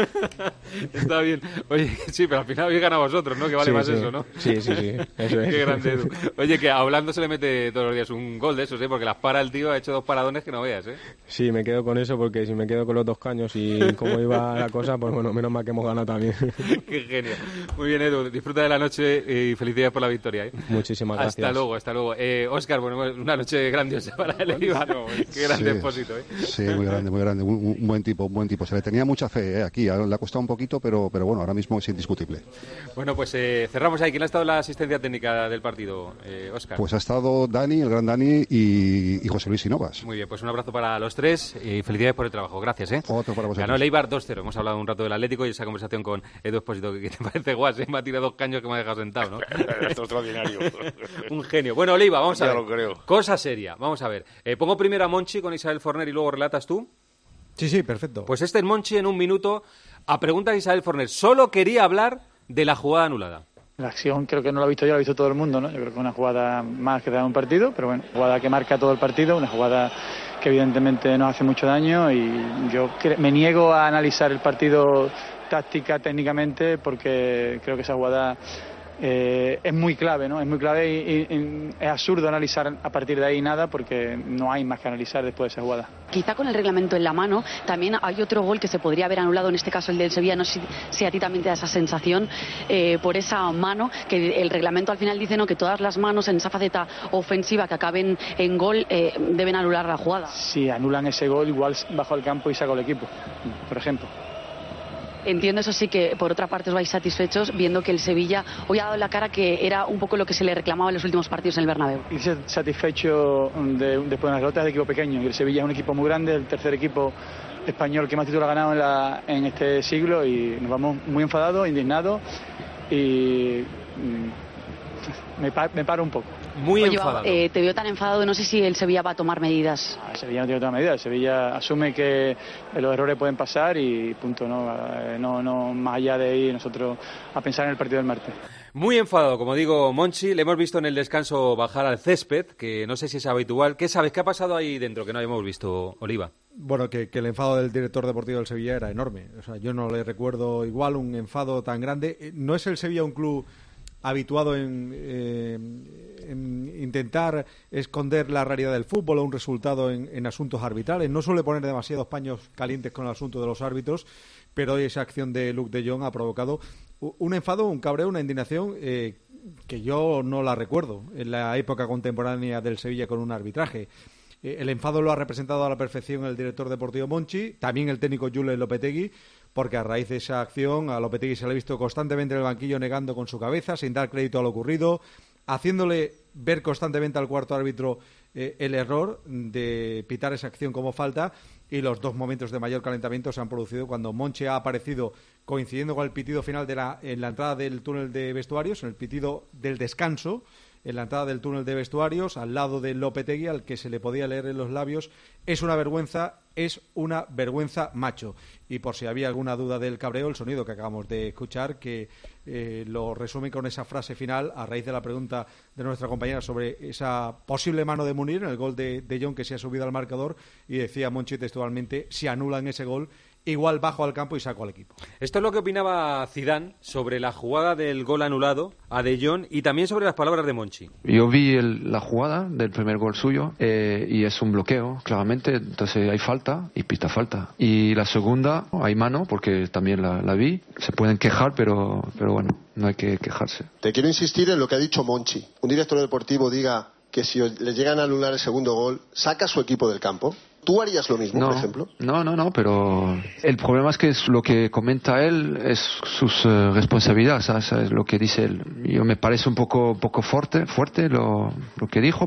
Está bien. Oye, sí, pero al final habéis ganado vosotros, ¿no? Que vale más eso, ¿no? Sí. Eso es. Qué grande, Edu. Oye, que hablando se le mete todos los días un gol de esos, ¿eh? Porque las para el tío, ha hecho 2 paradones que no veas, ¿eh? Sí, me quedo con eso porque si me quedo con los 2 caños y cómo iba la cosa, pues bueno, menos mal que hemos ganado también. Qué genio. Muy bien, Edu. Disfruta de la noche y felicidades por la victoria, ¿eh? Muchísimas gracias. Hasta luego. Óscar, bueno, una noche grandiosa para el Eibar. Qué grande expósito, ¿eh? Sí, muy grande. Un buen tipo. Se le tenía mucha fe, aquí. Le ha costado un poquito, pero bueno, ahora mismo es indiscutible. Bueno, pues cerramos ahí. ¿Quién ha estado en la asistencia técnica del partido, Óscar? Pues ha estado Dani, el gran Dani, y José Luis Sinovas. Muy bien, pues un abrazo para los 3 y felicidades por el trabajo. Gracias, ¿eh? Otro para vosotros. Ganó el Eibar 2-0. Hemos hablado un rato del Atlético y esa conversación con Edu Expósito, que te parece guas, ¿eh? Me ha tirado 2 caños que me ha dejado sentado, ¿no? Es extraordinario. Un genio. Bueno, Oliva, vamos a ver. Ya lo creo. Cosa seria, vamos a ver. Pongo primero a Monchi con Isabel Forner y luego relatas tú. Sí, perfecto. Pues este es Monchi en un minuto. A pregunta de Isabel Forner. Solo quería hablar de la jugada anulada. La acción creo que no la he visto yo, la ha visto todo el mundo, ¿no? Yo creo que es una jugada más que da un partido, pero bueno, jugada que marca todo el partido, una jugada que evidentemente nos hace mucho daño y yo me niego a analizar el partido táctica, técnicamente, porque creo que esa jugada es muy clave, ¿no? Es muy clave y es absurdo analizar a partir de ahí nada porque no hay más que analizar después de esa jugada. Quizá con el reglamento en la mano también hay otro gol que se podría haber anulado, en este caso el del Sevilla. No sé si a ti también te da esa sensación por esa mano, que el reglamento al final dice, ¿no?, que todas las manos en esa faceta ofensiva que acaben en gol deben anular la jugada. Si anulan ese gol, igual bajo el campo y saco el equipo, por ejemplo. Entiendo, eso sí, que por otra parte os vais satisfechos viendo que el Sevilla hoy ha dado la cara, que era un poco lo que se le reclamaba en los últimos partidos en el Bernabéu. Y satisfecho después de unas derrotas de equipo pequeño, y el Sevilla es un equipo muy grande, el tercer equipo español que más títulos ha ganado en este siglo, y nos vamos muy enfadados, indignados, y me paro un poco. Muy enfadado. Te veo tan enfadado, no sé si el Sevilla va a tomar medidas. El Sevilla no tiene otra medida, el Sevilla asume que los errores pueden pasar y punto, no más allá de ir nosotros a pensar en el partido del martes. Muy enfadado, como digo, Monchi. Le hemos visto en el descanso bajar al césped, que no sé si es habitual. ¿Qué sabes? ¿Qué ha pasado ahí dentro que no habíamos visto, Oliva? Bueno, que el enfado del director deportivo del Sevilla era enorme. O sea, yo no le recuerdo igual un enfado tan grande. No es el Sevilla un club habituado en intentar esconder la realidad del fútbol o un resultado en asuntos arbitrales. No suele poner demasiados paños calientes con el asunto de los árbitros, pero hoy esa acción de Luuk de Jong ha provocado un enfado, un cabreo, una indignación que yo no la recuerdo en la época contemporánea del Sevilla con un arbitraje. El enfado lo ha representado a la perfección el director deportivo Monchi, también el técnico Julen Lopetegui, porque a raíz de esa acción a Lopetegui se le ha visto constantemente en el banquillo negando con su cabeza, sin dar crédito a lo ocurrido, haciéndole ver constantemente al cuarto árbitro el error de pitar esa acción como falta, y los 2 momentos de mayor calentamiento se han producido cuando Monchi ha aparecido coincidiendo con el pitido final en la entrada del túnel de vestuarios, en el pitido del descanso, en la entrada del túnel de vestuarios, al lado de Lopetegui, al que se le podía leer en los labios: es una vergüenza, macho. Y por si había alguna duda del cabreo, el sonido que acabamos de escuchar, que lo resume con esa frase final, a raíz de la pregunta de nuestra compañera sobre esa posible mano de Munir en el gol de Jong, que se ha subido al marcador, y decía Monchi textualmente: si anulan ese gol, igual bajo al campo y saco al equipo. Esto es lo que opinaba Zidane sobre la jugada del gol anulado a De Jong y también sobre las palabras de Monchi. Yo vi la jugada del primer gol suyo y es un bloqueo, claramente, entonces hay falta y pita falta. Y la segunda, hay mano, porque también la vi. Se pueden quejar, pero bueno, no hay que quejarse. Te quiero insistir en lo que ha dicho Monchi. Un director deportivo diga que si le llegan a anular el segundo gol, saca a su equipo del campo. ¿Tú harías lo mismo, por ejemplo? No, pero el problema es que es lo que comenta él, es sus responsabilidades, ¿sabes? Es lo que dice él. Yo me parece un poco fuerte lo que dijo, pero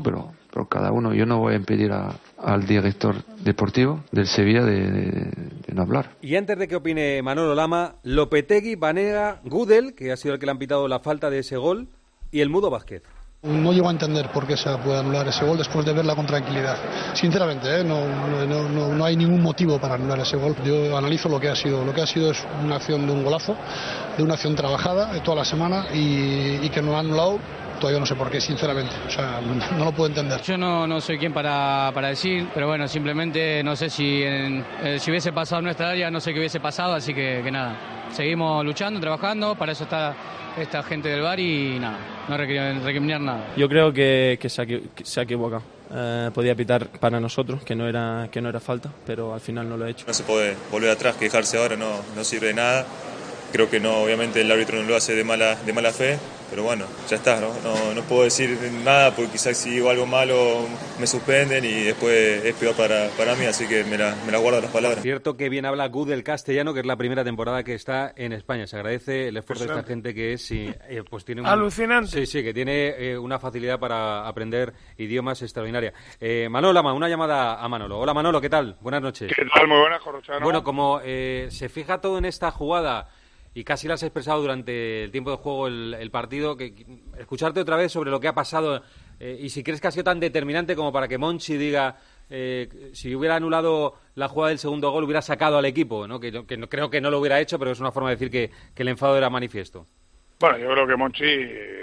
pero cada uno, yo no voy a impedir al director deportivo del Sevilla de no hablar. Y antes de que opine Manolo Lama, Lopetegui, Banega, Gudel, que ha sido el que le han pitado la falta de ese gol, y el Mudo Vázquez. No llego a entender por qué se puede anular ese gol después de verla con tranquilidad. Sinceramente, no hay ningún motivo para anular ese gol. Yo analizo lo que ha sido. Lo que ha sido es una acción de un golazo, de una acción trabajada de toda la semana y que no la han anulado. Todavía no sé por qué, sinceramente. O sea, no lo puedo entender. Yo no soy quien para decir, pero bueno, simplemente no sé si hubiese pasado en nuestra área, no sé qué hubiese pasado, así que nada. Seguimos luchando, trabajando, para eso está esta gente del VAR y nada, no recriminar nada. Yo creo que se ha equivocado. Podía pitar para nosotros, que no era falta, pero al final no lo ha hecho. No se puede volver atrás, quejarse ahora no sirve de nada. Creo que no, obviamente el árbitro no lo hace de mala fe, pero bueno, ya está, no puedo decir nada porque quizás si digo algo malo me suspenden y después es peor para mí, así que me la guardo las palabras. Cierto que bien habla Gudel castellano, que es la primera temporada que está en España. Se agradece el esfuerzo de esta gente que es pues tiene alucinante. Sí, que tiene una facilidad para aprender idiomas extraordinaria. Manolo Lama, una llamada a Manolo. Hola Manolo, ¿qué tal? Buenas noches. ¿Qué tal? Muy buenas, Corrochano. Bueno, como se fija todo en esta jugada y casi lo has expresado durante el tiempo de juego el partido, escucharte otra vez sobre lo que ha pasado y si crees que ha sido tan determinante como para que Monchi diga si hubiera anulado la jugada del segundo gol hubiera sacado al equipo, ¿no? Que creo que no lo hubiera hecho, pero es una forma de decir que el enfado era manifiesto. Bueno, yo creo que Monchi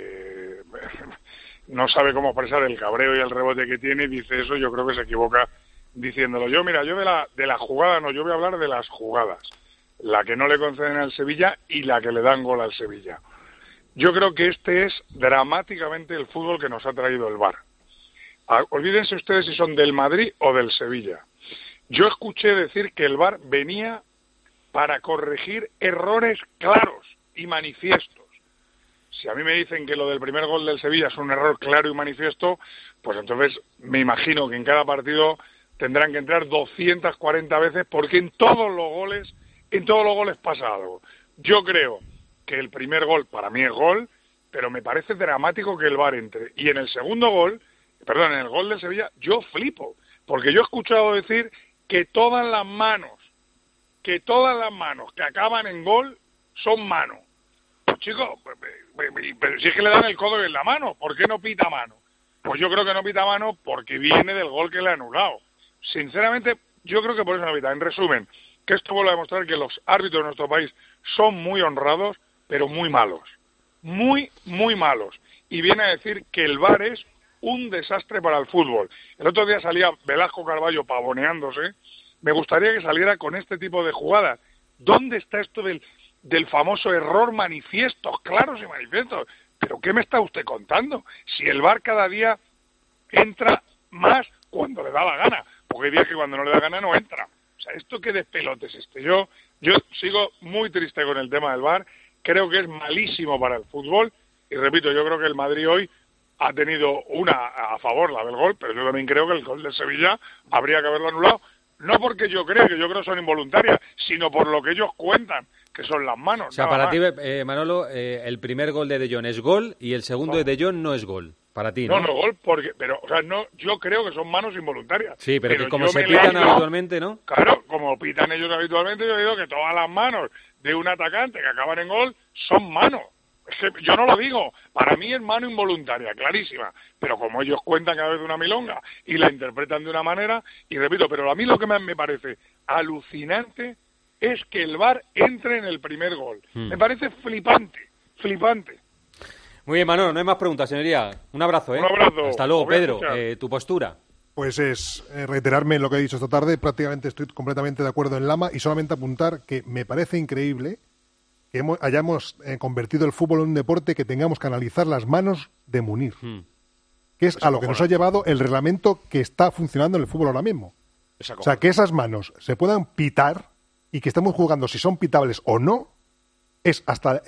no sabe cómo expresar el cabreo y el rebote que tiene y dice eso, yo creo que se equivoca diciéndolo. Yo de la jugada yo voy a hablar de las jugadas. La que no le conceden al Sevilla y la que le dan gol al Sevilla. Yo creo que este es dramáticamente el fútbol que nos ha traído el VAR. Olvídense ustedes si son del Madrid o del Sevilla. Yo escuché decir que el VAR venía para corregir errores claros y manifiestos. Si a mí me dicen que lo del primer gol del Sevilla es un error claro y manifiesto, pues entonces me imagino que en cada partido tendrán que entrar 240 veces porque en todos los goles pasa algo. Yo creo que el primer gol para mí es gol, pero me parece dramático que el VAR entre. Y en el segundo gol, en el gol del Sevilla, yo flipo, porque yo he escuchado decir que todas las manos que acaban en gol son manos. Pues chicos, pero si es que le dan el codo en la mano, ¿por qué no pita mano? Pues yo creo que no pita mano porque viene del gol que le ha anulado. Sinceramente, yo creo que por eso no pita. En resumen, que esto vuelve a demostrar que los árbitros de nuestro país son muy honrados, pero muy malos. Muy, muy malos. Y viene a decir que el VAR es un desastre para el fútbol. El otro día salía Velasco Carballo pavoneándose. Me gustaría que saliera con este tipo de jugadas. ¿Dónde está esto del famoso error manifiestos, claros y manifiestos? ¿Pero qué me está usted contando? Si el VAR cada día entra más cuando le da la gana. Porque hay días que cuando no le da gana no entra. O sea, ¿esto qué despelote es este? Yo sigo muy triste con el tema del VAR, creo que es malísimo para el fútbol, y repito, yo creo que el Madrid hoy ha tenido una a favor, la del gol, pero yo también creo que el gol de Sevilla habría que haberlo anulado, no porque yo creo que son involuntarias, sino por lo que ellos cuentan, que son las manos. O sea, para ti, Manolo, el primer gol de De Jong es gol y el segundo de De Jong no es gol. Para ti, ¿no? No gol, yo creo que son manos involuntarias. Sí, pero que como se pitan habitualmente, ¿no? Claro, como pitan ellos habitualmente, yo digo que todas las manos de un atacante que acaban en gol son manos. Es que yo no lo digo, para mí es mano involuntaria, clarísima, pero como ellos cuentan cada vez de una milonga y la interpretan de una manera, y repito, pero a mí lo que más me parece alucinante es que el VAR entre en el primer gol. Me parece flipante. Muy bien, Manolo, no hay más preguntas, señoría. Un abrazo, ¿eh? Un abrazo. Hasta luego, Pedro. Tu postura. Pues es reiterarme en lo que he dicho esta tarde. Prácticamente estoy completamente de acuerdo en Lama y solamente apuntar que me parece increíble que hayamos convertido el fútbol en un deporte que tengamos que analizar las manos de Munir, que es a lo que nos ha llevado el reglamento que está funcionando en el fútbol ahora mismo. O sea, que esas manos se puedan pitar y que estemos jugando si son pitables o no, es hasta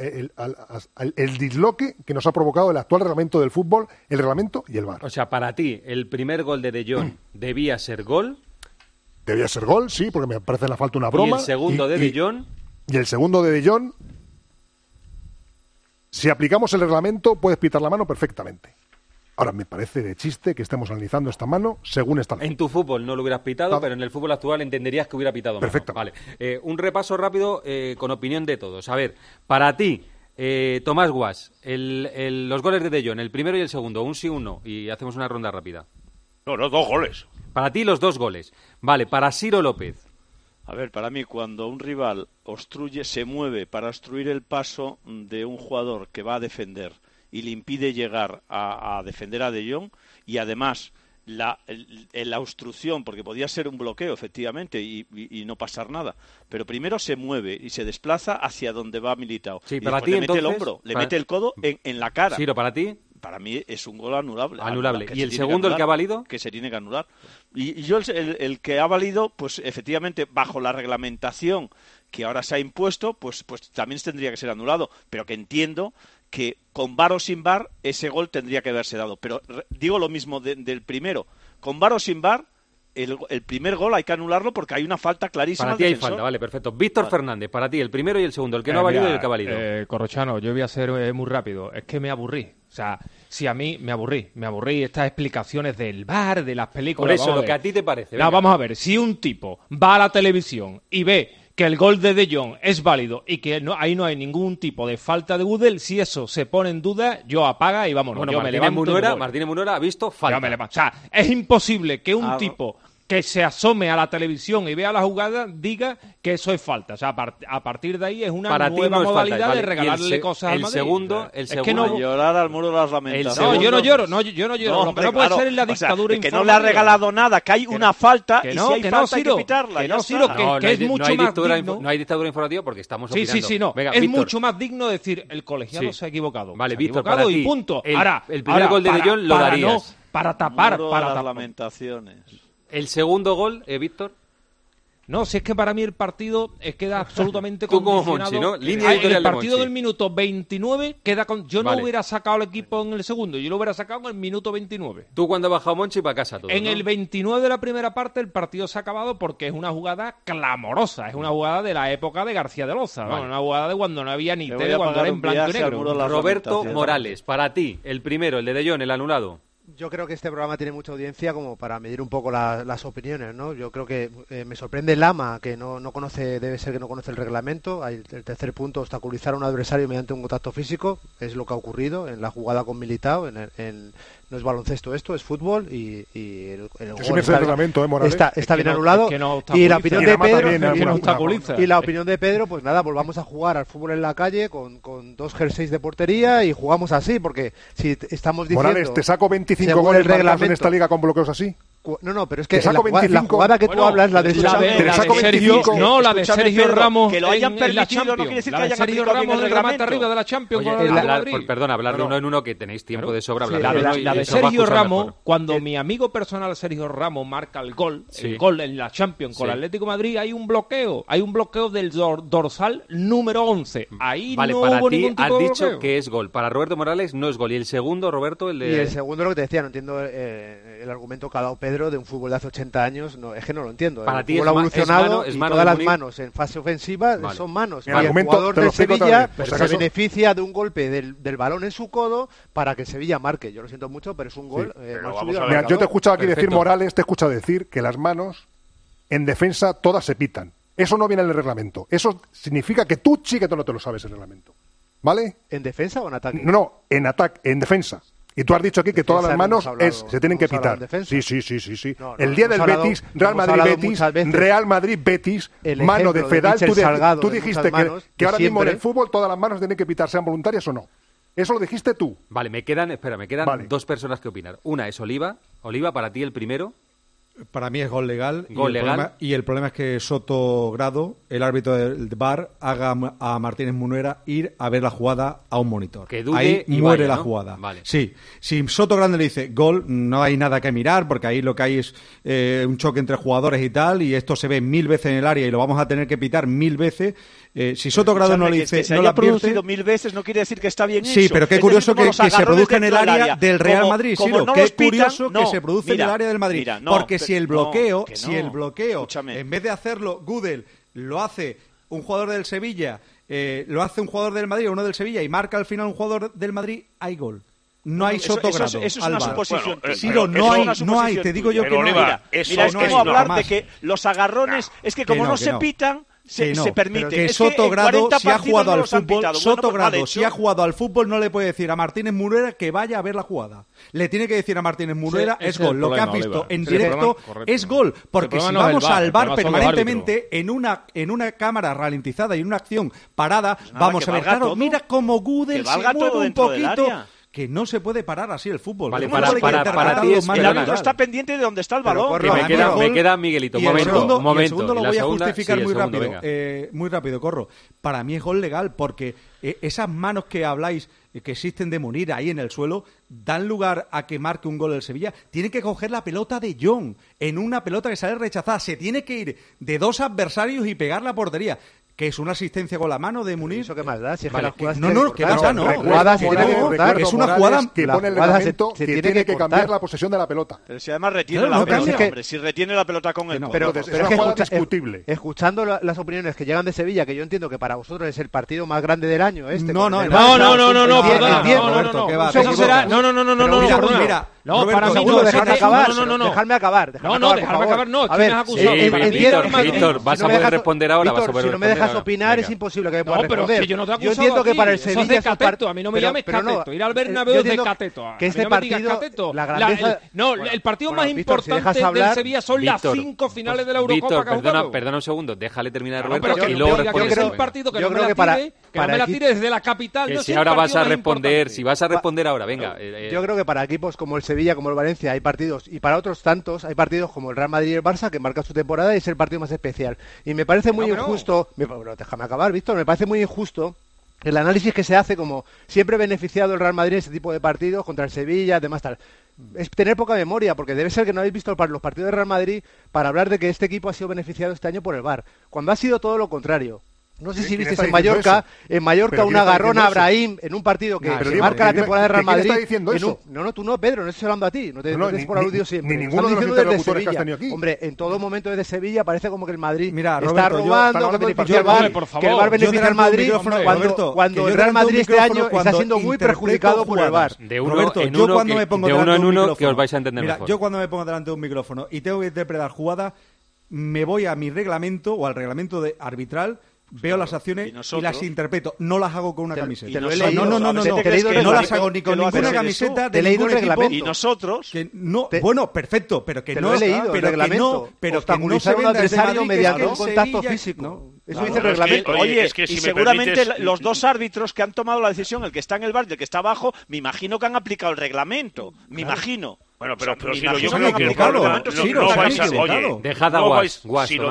el disloque que nos ha provocado el actual reglamento del fútbol, el reglamento y el VAR. O sea, para ti, el primer gol de De Jong debía ser gol. Debía ser gol, sí, porque me parece la falta una broma. ¿Y el segundo de De Jong? Y el segundo de De Jong, si aplicamos el reglamento, puedes pitar la mano perfectamente. Ahora, me parece de chiste que estemos analizando esta mano según esta ley. En tu fútbol no lo hubieras pitado, pero en el fútbol actual entenderías que hubiera pitado mano. Perfecto. Vale. Un repaso rápido con opinión de todos. A ver, para ti, Tomás Guas, los goles de Jong, el primero y el segundo, un sí, un no, y hacemos una ronda rápida. No, 2 goles. Para ti, los 2 goles. Vale, para Ciro López. A ver, para mí, cuando un rival se mueve para obstruir el paso de un jugador que va a defender y le impide llegar a defender a De Jong, y además la obstrucción, porque podía ser un bloqueo, efectivamente, y no pasar nada, pero primero se mueve y se desplaza hacia donde va Militao. Sí, y para ti, le entonces, mete el hombro, le mete el codo en la cara. Ciro, ¿para ti? Para mí es un gol anulable. ¿Y el segundo, el que ha valido? Que se tiene que anular. Y yo el que ha valido, pues efectivamente, bajo la reglamentación que ahora se ha impuesto, pues también tendría que ser anulado. Pero que entiendo que con VAR o sin VAR ese gol tendría que haberse dado. Pero digo lo mismo del primero. Con VAR o sin VAR, el primer gol hay que anularlo porque hay una falta clarísima. Para ti hay falta, vale, perfecto. Víctor Fernández, para ti el primero y el segundo, el que no ha valido y el que ha valido. Corrochano, yo voy a ser muy rápido. Es que me aburrí. O sea, si a mí me aburrí estas explicaciones del VAR, de las películas. Por eso, lo que a ti te parece. No, vamos a ver, si un tipo va a la televisión y ve que el gol de De Jong es válido y que ahí no hay ningún tipo de falta de Gudel, si eso se pone en duda, yo apaga y vámonos. Bueno, yo me levanto. Martínez Munuera ha visto falta. Yo me levanto. O sea, es imposible que un tipo que se asome a la televisión y vea la jugada diga que eso es falta. O sea, a partir de ahí es una nueva modalidad de regalarle cosas al Madrid. Es que no llorar al muro de las lamentaciones. No, yo no lloro. Lo que no puede ser es la dictadura informativa. Que no le ha regalado nada, que hay una falta y si hay falta hay que pitarla. Que no, Ciro, que es mucho más digno. No hay dictadura informativa porque estamos opinando. Sí, no. Venga, es Víctor. mucho más digno decir el colegiado se ha equivocado. Vale, Víctor, para ti, y punto. El primer gol de De Jong lo darías. Para tapar. Para las lamentaciones. ¿El segundo gol, Víctor? No, si es que para mí el partido queda absolutamente Tú como condicionado. Monchi, ¿no? Línea editorial el partido de Monchi. del minuto 29 queda con... Yo no Vale. hubiera sacado al equipo en el segundo, yo lo hubiera sacado en el minuto 29. Tú cuando has bajado Monchi para casa todo, En ¿no? el 29 de la primera parte el partido se ha acabado porque es una jugada clamorosa, es una jugada de la época de García de Loza, Vale. una jugada de cuando no había ni Me tele, voy a cuando pagar era en un blanco y viaje al muro de negro. las Roberto lamentaciones. Morales, para ti, el primero, el de De Jong, el anulado. Yo creo que este programa tiene mucha audiencia como para medir un poco las opiniones, ¿no? Yo creo que me sorprende Lama, que no conoce, debe ser que no conoce el reglamento. El tercer punto, obstaculizar a un adversario mediante un contacto físico, es lo que ha ocurrido en la jugada con Militao, no es baloncesto esto, es fútbol y el gol el reglamento, Morales. está bien anulado. Y la opinión de Pedro, la opinión de Pedro, pues nada, volvamos a jugar al fútbol en la calle con 2 jerseys de portería y jugamos así, porque si estamos diciendo... Morales, te saco 25 según goles el reglamento en esta liga con bloqueos así. No, pero es que saco la jugada que tú hablas, la de Sergio Ramos, que lo hayan en la permitido no quiere decir que hayan Sergio aplicado bien Ramos el del remate reglamento. arriba de la Champions. Perdona, hablar de uno en uno que tenéis tiempo de sobra. La de Sergio Ramos, cuando mi amigo personal Sergio Ramos marca el gol en la Champions con el Atlético de Madrid, hay un bloqueo del dorsal número 11. Ahí vale, no para hubo ti ningún tipo has de dicho bloqueo. que es gol. Para Roberto Morales no es gol. Y el segundo, Roberto, el de... Y el segundo, lo que te decía, no entiendo el argumento que ha dado Pedro de un fútbol de hace 80 años, es que no lo entiendo. Para el ti fútbol ha evolucionado es y mano todas de las Munir. manos en fase ofensiva son manos. El y el argumento, jugador te lo de explico Sevilla otra vez. se beneficia de un golpe del balón en su codo para que Sevilla marque. Yo lo siento mucho, pero es un gol mal subido al Mira, yo te he escuchado aquí Perfecto. decir, Morales, te he escuchado decir que las manos en defensa todas se pitan. Eso no viene en el reglamento. Eso significa que tú sí que no te lo sabes el reglamento. ¿Vale? ¿En defensa o en ataque? No, en ataque, en defensa. Y tú has dicho aquí que todas las manos se tienen que pitar. Sí. No, el día del Betis, Real Madrid Betis, mano de Fedal, tú dijiste que ahora mismo en el fútbol todas las manos tienen que pitar, sean voluntarias o no. Eso lo dijiste tú. Vale, me quedan dos personas que opinar. Una es Oliva. Oliva, para ti el primero. Para mí es gol legal. Gol legal. Y el problema es que Soto Grado, el árbitro del VAR, haga a Martínez Munuera ir a ver la jugada a un monitor. Que dude ahí y muere vaya, la ¿no? jugada. Vale. Sí. Si Soto Grande le dice gol, no hay nada que mirar, porque ahí lo que hay es un choque entre jugadores y tal, y esto se ve 1000 veces en el área y lo vamos a tener que pitar 1000 veces. Si Soto Grado no le dice, que se no lo haya advierte... producido 1000 veces no quiere decir que está bien hecho. Sí, pero qué curioso que se produzca en el área del Real Como- Madrid, como Ciro. no Qué los pitan, curioso no. que se produce en el área del Madrid. Mira, no, porque si el bloqueo, que no. si el bloqueo, Escúchame. en vez de hacerlo Gudel, lo hace un jugador del Sevilla, lo hace un jugador del Madrid o uno del Sevilla y marca al final un jugador del Madrid, hay gol. No hay Sotogrado. Eso es una suposición. Siro, no hay, te digo yo que no hay. Mira, es como hablar de que los agarrones, es que como no se pitan, se permite. Que Sotogrado, si ha jugado al fútbol, Sotogrado, si ha jugado al fútbol, no le puede decir a Martínez Munuera que vaya a ver la jugada. Le tiene que decir a Martínez Munuera, es gol. Lo que has visto en directo es gol. Porque si vamos al VAR permanentemente en una cámara ralentizada y en una acción parada, vamos a ver, claro, mira cómo Gudel se mueve un poquito. Que no se puede parar así el fútbol. Vale, para ti el árbitro está pendiente de dónde está el balón. Me queda Miguelito, un momento. El segundo lo voy a justificar muy rápido, Corro. Para mí es gol legal porque esas manos que habláis que existen de Munir ahí en el suelo dan lugar a que marque un gol el Sevilla. Tiene que coger la pelota de John en una pelota que sale rechazada. Se tiene que ir de dos adversarios y pegar la portería. Que es una asistencia con la mano de Munir. ¿Eso qué más da? Si es vale, que la no, que pasa, no. Es una jugada que pone el reglamento que tiene que cambiar la posesión de la pelota. Pero si además retiene la pelota, hombre, si retiene la pelota con él. Pero es una jugada discutible. Escuchando las opiniones que llegan de Sevilla, que yo entiendo que para vosotros es el partido más grande del año este. No, para dejarme acabar. Víctor, vas a poder responder ahora. Si no me dejas opinar es imposible que me pueda responder. Pero es que yo no te he acusado. Yo entiendo que para el Sevilla es de cateto, a mí no me llames cateto. Ir al Bernabéu es de cateto. Que este partido, la grandeza... el partido más importante del Sevilla son las 5 finales de la Eurocopa que ha jugado. Perdona un segundo, déjale terminar Roberto y luego responde. Es el partido que no me la tire desde la capital. Que si ahora vas a responder, si vas a responder ahora, venga. Yo creo que para equipos como el Sevilla, como el Valencia, hay partidos, y para otros tantos, hay partidos como el Real Madrid y el Barça que marcan su temporada y es el partido más especial. Y me parece muy injusto, déjame acabar, Víctor, me parece muy injusto el análisis que se hace como siempre beneficiado el Real Madrid en ese tipo de partidos contra el Sevilla, además tal. Es tener poca memoria, porque debe ser que no habéis visto los partidos del Real Madrid para hablar de que este equipo ha sido beneficiado este año por el VAR, cuando ha sido todo lo contrario. No sé si visteis en Mallorca un agarrón a Abrahim en un partido que marca la temporada de Real Madrid. ¿Quién está diciendo eso? No, tú no, Pedro, no estoy hablando a ti. No te des por aludido siempre. Ni ninguno de los interlocutores que has tenido aquí. Hombre, en todo momento desde Sevilla parece como que el Madrid está robando, que beneficia al VAR, que el VAR beneficia al Madrid, cuando el Real Madrid este año está siendo muy perjudicado por el VAR. Roberto, yo cuando me pongo delante de un micrófono, que os vais a entender mejor. Yo cuando me pongo delante de un micrófono y tengo que interpretar jugadas, me voy a mi reglamento o al reglamento arbitral. Veo las acciones y las interpreto. No las hago con una camiseta. Te lo he leído. No las hago ni con ninguna camiseta de ningún equipo. Y nosotros... Bueno, perfecto, pero que no... Te lo he leído, el reglamento. Pero que no se venda desde Madrid mediante un contacto físico. Eso dice el reglamento. Oye, es que y seguramente los dos árbitros que han tomado la decisión, el que está en el bar y el que está abajo, me imagino que han aplicado el reglamento. Me imagino. Bueno, pero yo creo que no vais a... Oye, dejad a Guas.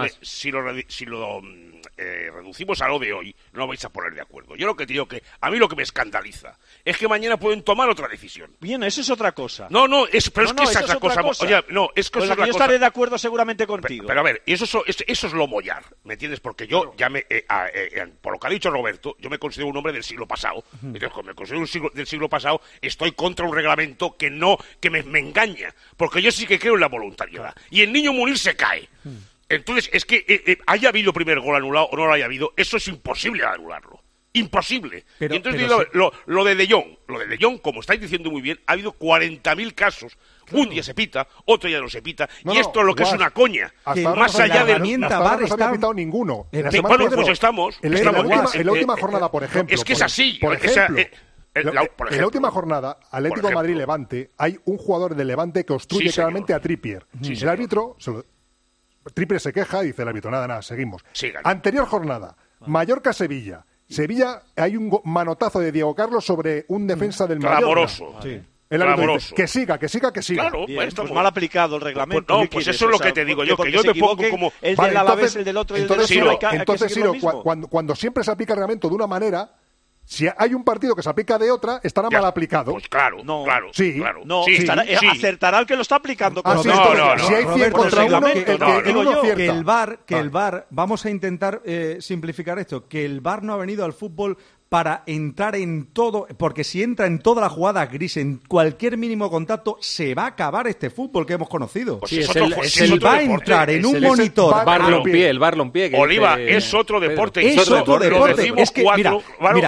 Si lo reducimos a lo de hoy, no vais a poner de acuerdo. Yo lo que te digo que a mí lo que me escandaliza es que mañana pueden tomar otra decisión. Bien, eso es otra cosa. Pero es que esa es la cosa. Oye, es que es otra cosa. Yo estaré de acuerdo seguramente contigo. Pero a ver, eso es lo mollar, ¿me entiendes? Porque yo por lo que ha dicho Roberto, yo me considero un hombre del siglo pasado. Entonces, como me considero del siglo pasado, estoy contra un reglamento que me engaña, porque yo sí que creo en la voluntariedad. Y el niño Munir se cae. Entonces, es que haya habido primer gol anulado o no lo haya habido, eso es imposible anularlo. Imposible. Y entonces digo, lo de De Jong, como estáis diciendo muy bien, ha habido 40.000 casos. Claro. Un día se pita, otro día no se pita, y esto es lo que es una coña. Más allá de... Hasta ahora no se había pitado ninguno. Bueno, pues estamos... En la última jornada, por ejemplo... Es que es así. Por ejemplo... En la última jornada, Atlético Madrid-Levante, hay un jugador de Levante que obstruye claramente a Trippier. El árbitro... Trippier se queja y dice el árbitro, nada, seguimos. Anterior jornada, Mallorca-Sevilla. Sevilla, hay un manotazo de Diego Carlos sobre un defensa del Mallorca. Clamoroso. El árbitro dice, que siga. Claro, bien, pues mal aplicado el reglamento. Pues eso es lo que te digo yo, que yo me pongo como... El del Alavés, el del otro y el del otro. Entonces, Ciro, cuando siempre se aplica el reglamento de una manera... Si hay un partido que se aplica de otra, estará mal aplicado. Pues claro. Acertará el que lo está aplicando. Si hay 100 contra uno, que el VAR, vamos a intentar simplificar esto, que el VAR no ha venido al fútbol para entrar en todo, porque si entra en toda la jugada gris, en cualquier mínimo contacto, se va a acabar este fútbol que hemos conocido. Pues si va a entrar en un monitor... El Barlompié. Oliva, es otro deporte. Es otro deporte. Es que, mira,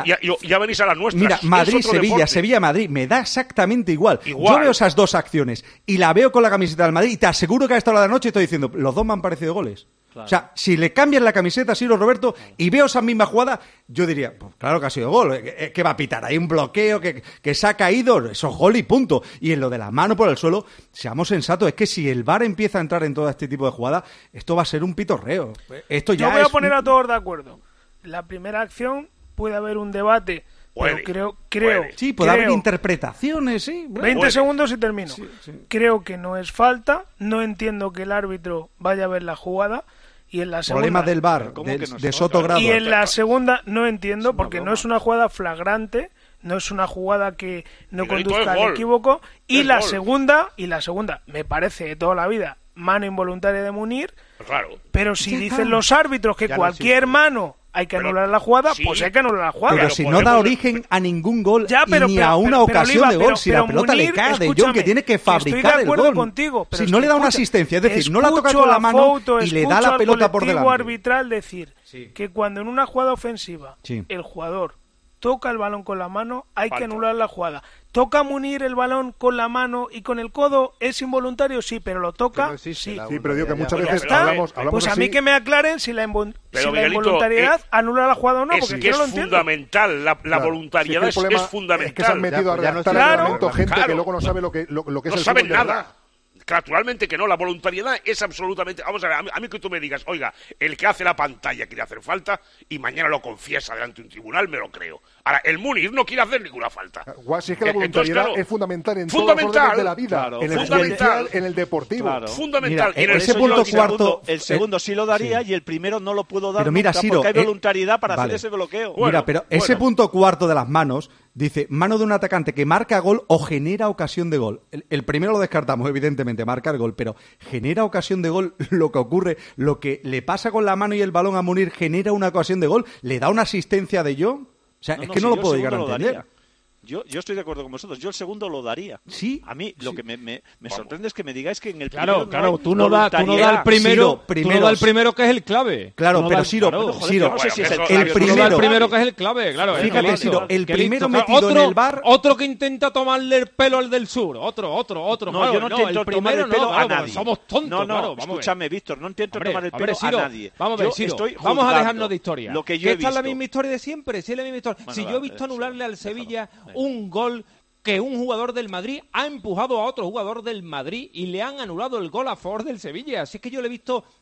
ya venís a las nuestras. Mira, Madrid-Sevilla, Sevilla-Madrid, me da exactamente igual. Yo veo esas dos acciones y la veo con la camiseta del Madrid y te aseguro que a esta hora de la noche estoy diciendo, los dos me han parecido goles. Claro. O sea, si le cambian la camiseta a Ciro Roberto y veo esa misma jugada, yo diría, pues claro que ha sido gol, ¿qué va a pitar? Hay un bloqueo que se ha caído, eso es gol y punto. Y en lo de la mano por el suelo, seamos sensatos, es que si el VAR empieza a entrar en todo este tipo de jugadas, esto va a ser un pitorreo. Esto ya yo voy a poner a todos de acuerdo. La primera acción puede haber un debate, pero creo... Sí, puede haber interpretaciones, sí. 20 segundos y termino. Sí. Creo que no es falta, no entiendo que el árbitro vaya a ver la jugada. Y en la segunda, problemas del VAR, de Sotogrado. Y en la segunda no entiendo, porque no es una jugada flagrante, no es una jugada que no conduzca al equívoco. Y la segunda, me parece de toda la vida, mano involuntaria de Munir. Claro. Pero si dicen los árbitros que cualquier mano hay que anular la jugada, pues hay que anular la jugada. Pero si no da origen a ningún gol ni a una ocasión de gol, si la pelota le cae a De Jong, que tiene que fabricar el gol. Contigo, si no le da una asistencia, es decir, no la toca con la mano y le da la pelota por delante. Arbitral decir que cuando en una jugada ofensiva el jugador toca el balón con la mano, hay que anular la jugada. ¿Toca Munir el balón con la mano y con el codo? ¿Es involuntario? Sí, pero lo toca, sí. Pero digo que muchas veces hablamos pues a mí que me aclaren si la involuntariedad anula la jugada o no, porque yo no lo entiendo. Es fundamental, la voluntariedad es fundamental. Es que se han metido a redactar el reglamento gente que luego no sabe lo que es el fútbol. No saben nada. Naturalmente que no, la voluntariedad es absolutamente... Vamos a ver, a mí que tú me digas, oiga, el que hace la pantalla quiere hacer falta y mañana lo confiesa delante de un tribunal, me lo creo. Ahora, el Munir no quiere hacer ninguna falta. Si es que la voluntariedad es fundamental en todos los órdenes de la vida, en el judicial, en el deportivo. Fundamental. Mira, ese punto cuarto... El segundo sí lo daría y el primero no lo puedo dar pero mira, nunca Ciro, porque hay voluntariedad para hacer ese bloqueo. Mira, pero ese punto cuarto de las manos... Dice, mano de un atacante que marca gol o genera ocasión de gol. El primero lo descartamos, evidentemente, marcar gol, pero genera ocasión de gol lo que ocurre, lo que le pasa con la mano y el balón a Munir genera una ocasión de gol, le da una asistencia de Jong. O sea, es que no lo puedo llegar a entender. Yo estoy de acuerdo con vosotros. Yo el segundo lo daría. Sí. A mí lo que me sorprende es que me digáis que en el primero Claro, tú no das el primero, el primero que es el clave. Claro, pero Ciro, no sé si es el primero que es el clave, claro. Fíjate, Ciro, el primero metido en el VAR... Otro que intenta tomarle el pelo al del sur. Otro. No, yo no intento tomar el pelo a nadie. Somos tontos, No, escúchame, Víctor, no intento tomar el pelo a nadie. Vamos a ver, Ciro, vamos a dejarnos de historia. Lo que yo he visto. Esta es la misma historia de siempre, si es la misma historia. Si yo he visto anularle al Sevilla un gol que un jugador del Madrid ha empujado a otro jugador del Madrid y le han anulado el gol a favor del Sevilla. Así es que yo he visto cosas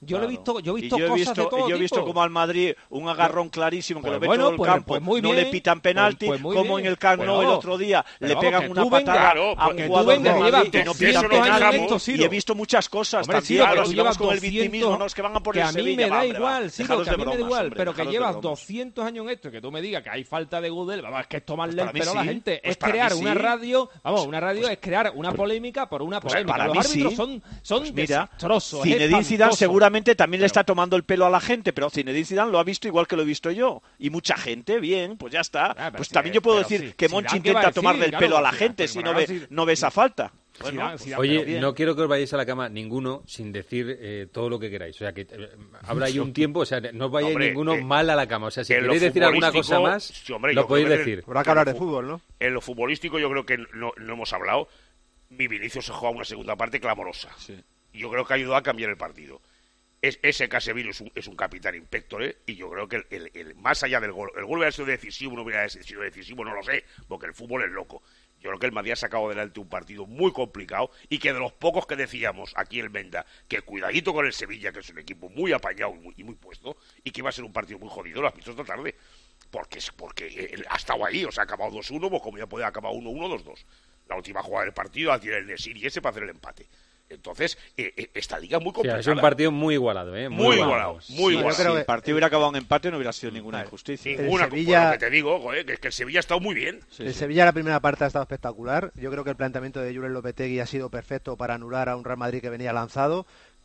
de todo tipo. Yo he visto como al Madrid un agarrón clarísimo que lo ve todo el campo, no le pitan penalti, como en el Camp Nou el otro día le pegan una patada a un jugador del Madrid y no pitan penalti. Y he visto muchas cosas también, pero sigamos con el victimismo, no es que van a poner el Sevilla. Que a mí me da igual, que a mí me da igual, pero que llevas 200 años en esto y que tú me digas que hay falta de Gudel, vamos, es que es tomarle el pelo a la gente, es crear una radio es crear una polémica por una polémica. Para los árbitros son desastrosos. Zinedine Zidane seguramente también le está tomando el pelo a la gente, pero Zinedine Zidane lo ha visto igual que lo he visto yo. Y mucha gente, bien, pues ya está. Pues también yo puedo decir que Monchi intenta tomarle el pelo a la gente si no ve esa falta. Bueno, oye, no quiero que os vayáis a la cama ninguno sin decir todo lo que queráis. O sea, que habrá ahí un tiempo, o sea, no os vayáis ninguno mal a la cama. O sea, si queréis decir alguna cosa más, lo podéis decir. Habrá que hablar de fútbol, ¿no? En lo futbolístico yo creo que no hemos hablado. Mi Vinicius se juega una segunda parte clamorosa. Sí. Yo creo que ayudó a cambiar el partido. Ese Casemiro es un capitán inspector, y yo creo que el más allá del gol, el gol hubiera sido decisivo, no hubiera sido decisivo, no lo sé, porque el fútbol es loco. Yo creo que el Madrid ha sacado adelante un partido muy complicado y que de los pocos que decíamos aquí en Menda, que cuidadito con el Sevilla, que es un equipo muy apañado y muy puesto, y que iba a ser un partido muy jodido, lo has visto esta tarde. Porque ha estado ahí, o sea, ha acabado 2-1, pues como ya puede acabar 1-1, 2-2. La última jugada del partido la tiene el Nesiri ese para hacer el empate. Entonces, esta liga es muy complicada. Es un partido muy igualado, Muy igualado. Yo creo que si el partido hubiera acabado en empate no hubiera sido ninguna injusticia. Ninguna, Sevilla... lo que te digo, es que el Sevilla ha estado muy bien. El Sevilla la primera parte ha estado espectacular. Yo creo que el planteamiento de Julen Lopetegui ha sido perfecto para anular a un Real Madrid que venía lanzado.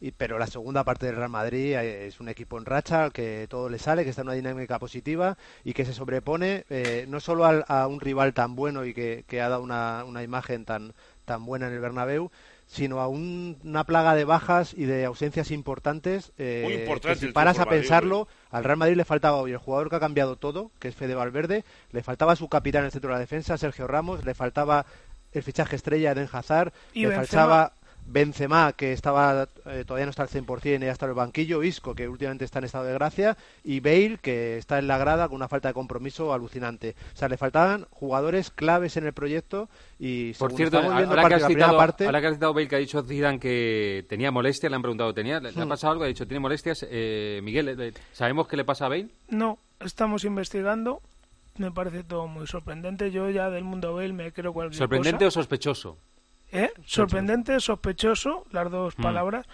pero la segunda parte del Real Madrid es un equipo en racha, al que todo le sale, que está en una dinámica positiva y que se sobrepone no solo a un rival tan bueno y que ha dado una imagen tan buena en el Bernabéu, sino a una plaga de bajas y de ausencias importantes. Muy importante. Que si paras a pensarlo, al Real Madrid le faltaba hoy el jugador que ha cambiado todo, que es Fede Valverde, le faltaba su capitán en el centro de la defensa, Sergio Ramos, le faltaba el fichaje estrella de Eden Hazard, y le faltaba Benzema, que estaba todavía no está al 100% y ya está en el banquillo, Isco, que últimamente está en estado de gracia, y Bale, que está en la grada con una falta de compromiso alucinante. O sea, le faltaban jugadores claves en el proyecto y por cierto, ahora que has citado Bale, que ha dicho Zidane que tenía molestias, le han preguntado, ¿le ha pasado algo? Ha dicho, ¿tiene molestias? Miguel, ¿sabemos qué le pasa a Bale? No, estamos investigando. Me parece todo muy sorprendente. Yo ya del mundo Bale me creo cualquier cosa. ¿Sorprendente o sospechoso? Sorprendente, sospechoso, las dos palabras.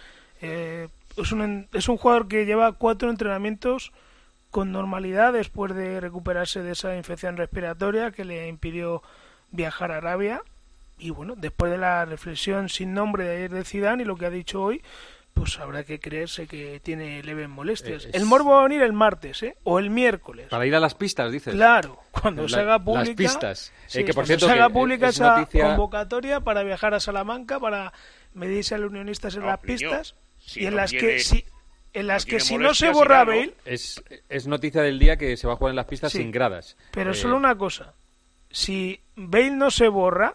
Es un jugador que lleva 4 entrenamientos con normalidad después de recuperarse de esa infección respiratoria que le impidió viajar a Arabia. Y bueno, después de la reflexión sin nombre de ayer de Zidane y lo que ha dicho hoy, pues habrá que creerse que tiene leves molestias. El morbo va a venir el martes, o el miércoles. Para ir a las pistas, dices. Claro, cuando se haga pública. Las pistas. Sí, que por cierto, se haga pública esa noticia... convocatoria para viajar a Salamanca, para medirse a los unionistas en las pistas, y en las que si no se borra Bale... Es noticia del día que se va a jugar en las pistas sin gradas. Pero solo una cosa, si Bale no se borra,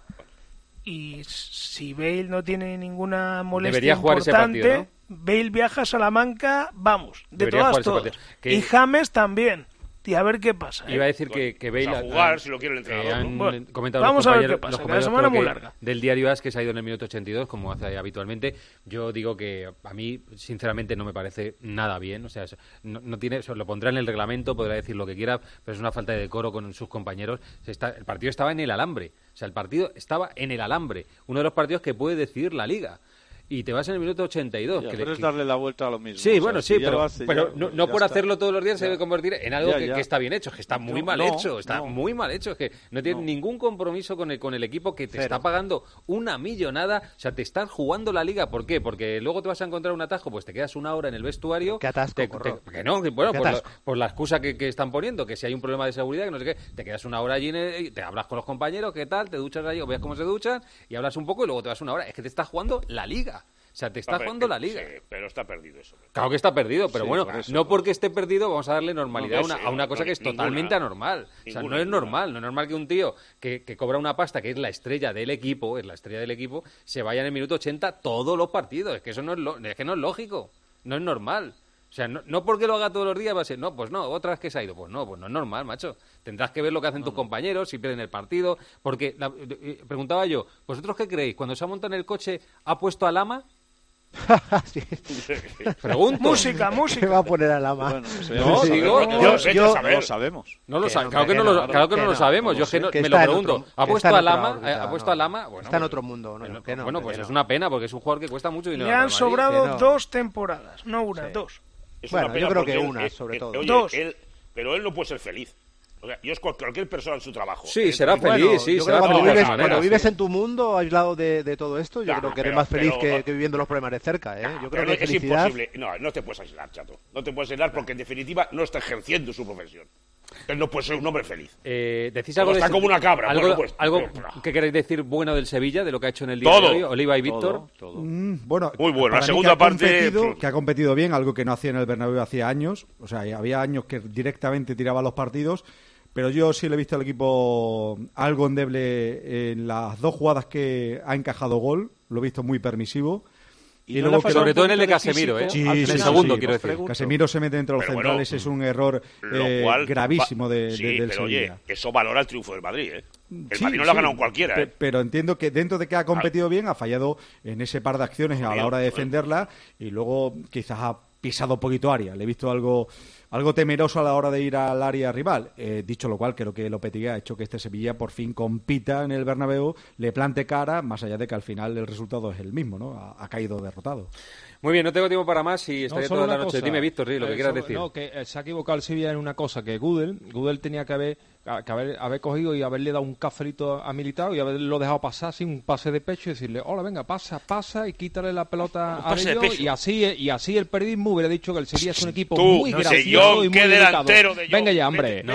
y si Bale no tiene ninguna molestia debería jugar importante, ese partido, ¿no? Bale viaja a Salamanca, vamos, de debería todas. Y James también. Y a ver qué pasa. Iba a decir que Bale... a jugar, si lo quiere el entrenador, ¿no? Bueno, vamos a ver qué pasa, que la semana muy larga. Del diario AS, que se ha ido en el minuto 82, como hace habitualmente. Yo digo que a mí, sinceramente, no me parece nada bien. O sea, no tiene, lo pondrá en el reglamento, podrá decir lo que quiera, pero es una falta de decoro con sus compañeros. El partido estaba en el alambre. O sea, el partido estaba en el alambre. Uno de los partidos que puede decidir la Liga. Y te vas en el minuto 82. Pero es darle la vuelta a lo mismo. Sí, bueno, sí, pero no por hacerlo todos los días se debe convertir en algo que está bien hecho. Es que está muy mal hecho. Está muy mal hecho. Es que no tiene ningún compromiso con el equipo que te está pagando una millonada. O sea, te estás jugando la Liga. ¿Por qué? Porque luego te vas a encontrar un atajo, pues te quedas una hora en el vestuario. ¿Qué atasco? Por la excusa que están poniendo, que si hay un problema de seguridad, que no sé qué, te quedas una hora allí, te hablas con los compañeros, ¿qué tal? Te duchas allí, o ves cómo se duchan, y hablas un poco y luego te vas una hora. Es que te estás jugando la Liga. O sea, te está jugando la Liga. Sí, pero está perdido eso. Claro que está perdido, pero bueno, por eso, no porque esté perdido vamos a darle normalidad a una cosa que es totalmente anormal. O sea, no es normal que un tío que cobra una pasta, que es la estrella del equipo, se vaya en el minuto 80 todos los partidos. Es que eso no es lógico, no es normal. O sea, no porque lo haga todos los días va a ser, otra vez que se ha ido. Pues no es normal, macho. Tendrás que ver lo que hacen tus compañeros, si pierden el partido. Porque, preguntaba yo, ¿vosotros qué creéis? Cuando se ha montado en el coche, ¿ha puesto a Lama? Sí. Pregunto. Música. ¿Qué va a poner a Lama? No sabemos. No lo sabemos. Claro que no lo sabemos. Yo me lo pregunto. ¿Ha puesto a Lama? Bueno, está en otro mundo. Bueno, pues es una pena porque es un jugador que cuesta mucho dinero. Le han sobrado 2 temporadas, no una, 2. Bueno, yo creo que una, sobre todo. Oye, 2. Pero él no puede ser feliz. O sea, yo es cualquier persona en su trabajo. Sí, será feliz, Cuando vives en tu mundo, aislado de todo esto, yo creo que eres más feliz que viviendo los problemas de cerca. Yo creo que es imposible. No te puedes aislar, chato. No te puedes aislar porque, en definitiva, no está ejerciendo su profesión. Él no puede ser un hombre feliz. ¿Decís algo está como una cabra. ¿Algo que queréis decir bueno del Sevilla, de lo que ha hecho en el día de hoy? Oliva y Víctor. Todo. Bueno, muy bueno. La segunda parte... Que ha competido bien, algo que no hacía en el Bernabéu hacía años. O sea, había años que directamente tiraba los partidos. Pero yo sí le he visto al equipo algo endeble en las 2 jugadas que ha encajado gol. Lo he visto muy permisivo. Y luego sobre todo en el de Casemiro, Sí, en el segundo, quiero decir. Casemiro se mete entre los centrales, es un error gravísimo del Sevilla. Oye, eso valora el triunfo del Madrid, El Madrid no lo ha ganado cualquiera, Pero entiendo que dentro de que ha competido bien, ha fallado en ese par de acciones a la hora de defenderla y luego quizás ha pisado un poquito área. Le he visto algo temeroso a la hora de ir al área rival. Dicho lo cual, creo que Lopetegui ha hecho que este Sevilla por fin compita en el Bernabéu, le plante cara, más allá de que al final el resultado es el mismo, ¿no? Ha caído derrotado. Muy bien, no tengo tiempo para más y estaría toda la noche. Dime, Víctor, lo que quieras decir. No, que se ha equivocado el Sevilla en una cosa, que Gudel tenía que haber haber cogido y haberle dado un cafelito a Militao y haberlo dejado pasar sin un pase de pecho y decirle, hola, venga, pasa y quítale la pelota a Arelló, y así el periodismo hubiera dicho que el Sevilla es un equipo muy gracioso y muy delicado. Venga ya, hombre.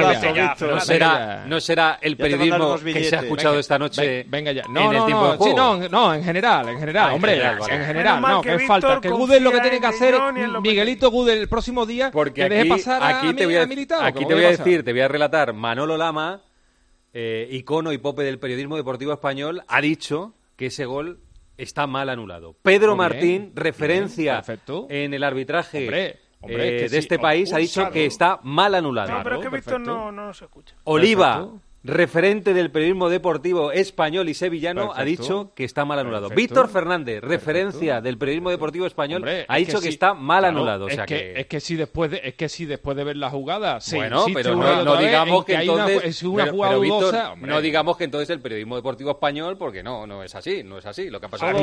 No será el periodismo que se ha escuchado esta noche. Venga ya. No, en general, hombre, en general. No, que falta. Que Gudel lo que tiene que hacer, Miguelito Gudel, el próximo día, que deje pasar a Militao. Aquí te voy a decir, te voy a relatar, Manolo Lama, icono y pope del periodismo deportivo español, ha dicho que ese gol está mal anulado. Pedro Martín, referencia en el arbitraje de este país, ha dicho que está mal anulado. No, pero es que Víctor no se escucha. Oliva, referente del periodismo deportivo español y sevillano, ha dicho que está mal anulado. Víctor Fernández, referencia del periodismo deportivo español, ha dicho que está mal anulado. O sea es que si después de ver la jugada, pero no digamos que entonces es una jugada dudosa. No digamos que entonces el periodismo deportivo español, porque no es así. Lo que ha pasado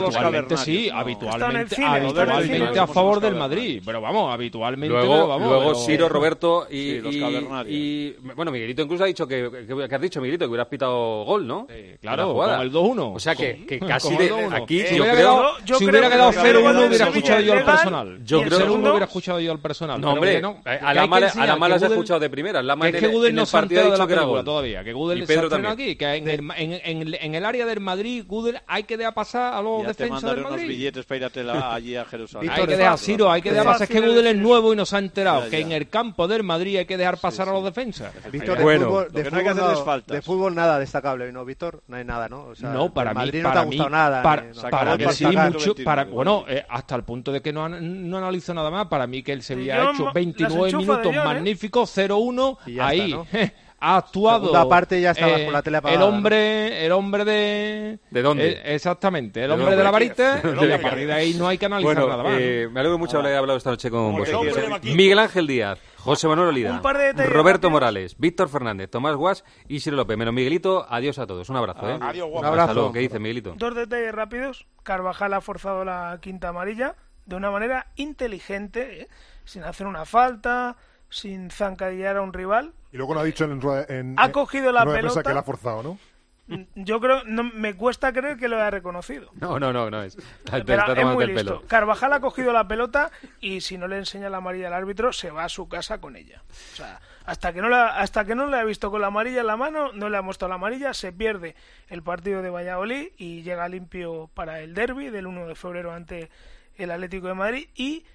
habitualmente a favor del Madrid, pero vamos, habitualmente. Luego Ciro, Roberto y bueno, Miguelito incluso ha dicho que has dicho, Miguelito, que hubieras pitado gol, ¿no? Claro, con el 2-1. O sea que casi aquí si hubiera quedado 0-1 hubiera escuchado yo al personal. Yo creo que 0-1 hubiera escuchado yo al personal. No, hombre, a la mala se ha escuchado de primera. Es que Gudel no se ha enterado de la película todavía. Que Gudel se ha estrenado aquí. Que en el área del Madrid, Gudel hay que dejar pasar a los defensas del Madrid. Unos billetes para irte allí a Jerusalén. Hay que dejar, Ciro, hay que dejar pasar. Es que Gudel es nuevo y no se ha enterado. Que en el campo del Madrid hay que dejar pasar a los defensas. Víctor, de fútbol nada destacable, ¿no, Víctor? No hay nada, ¿no? O sea, no, para Madrid mí, no te ha gustado nada. Para mí sí, mucho. Bueno, hasta el punto de que no analizo nada más. Para mí que el Sevilla ha hecho 29 minutos magníficos, 0-1, ahí. ¿No? Ha actuado. Segunda parte ya estabas con la tele apagada. El hombre de. ¿De dónde? Exactamente, el hombre de la varita. Y a partir de ahí no hay que analizar nada más. Me alegro mucho haber hablado esta noche con vosotros. Miguel Ángel Díaz, José Manuel Olida, Roberto Morales, Víctor Fernández, Tomás Guas y Ciro López. Menos Miguelito, adiós a todos. Un abrazo. Adiós, un abrazo. Hasta luego. ¿Qué dice Miguelito? 2 detalles rápidos. Carvajal ha forzado la quinta amarilla de una manera inteligente, sin hacer una falta, sin zancadillar a un rival. Y luego no ha dicho ha cogido la pelota que la ha forzado, ¿no? Yo creo, me cuesta creer que lo haya reconocido. No es. Pero es muy listo. Carvajal ha cogido la pelota y si no le enseña la amarilla al árbitro, se va a su casa con ella. O sea, hasta que no le ha visto con la amarilla en la mano, no le ha mostrado la amarilla, se pierde el partido de Valladolid y llega limpio para el derbi del 1 de febrero ante el Atlético de Madrid. Y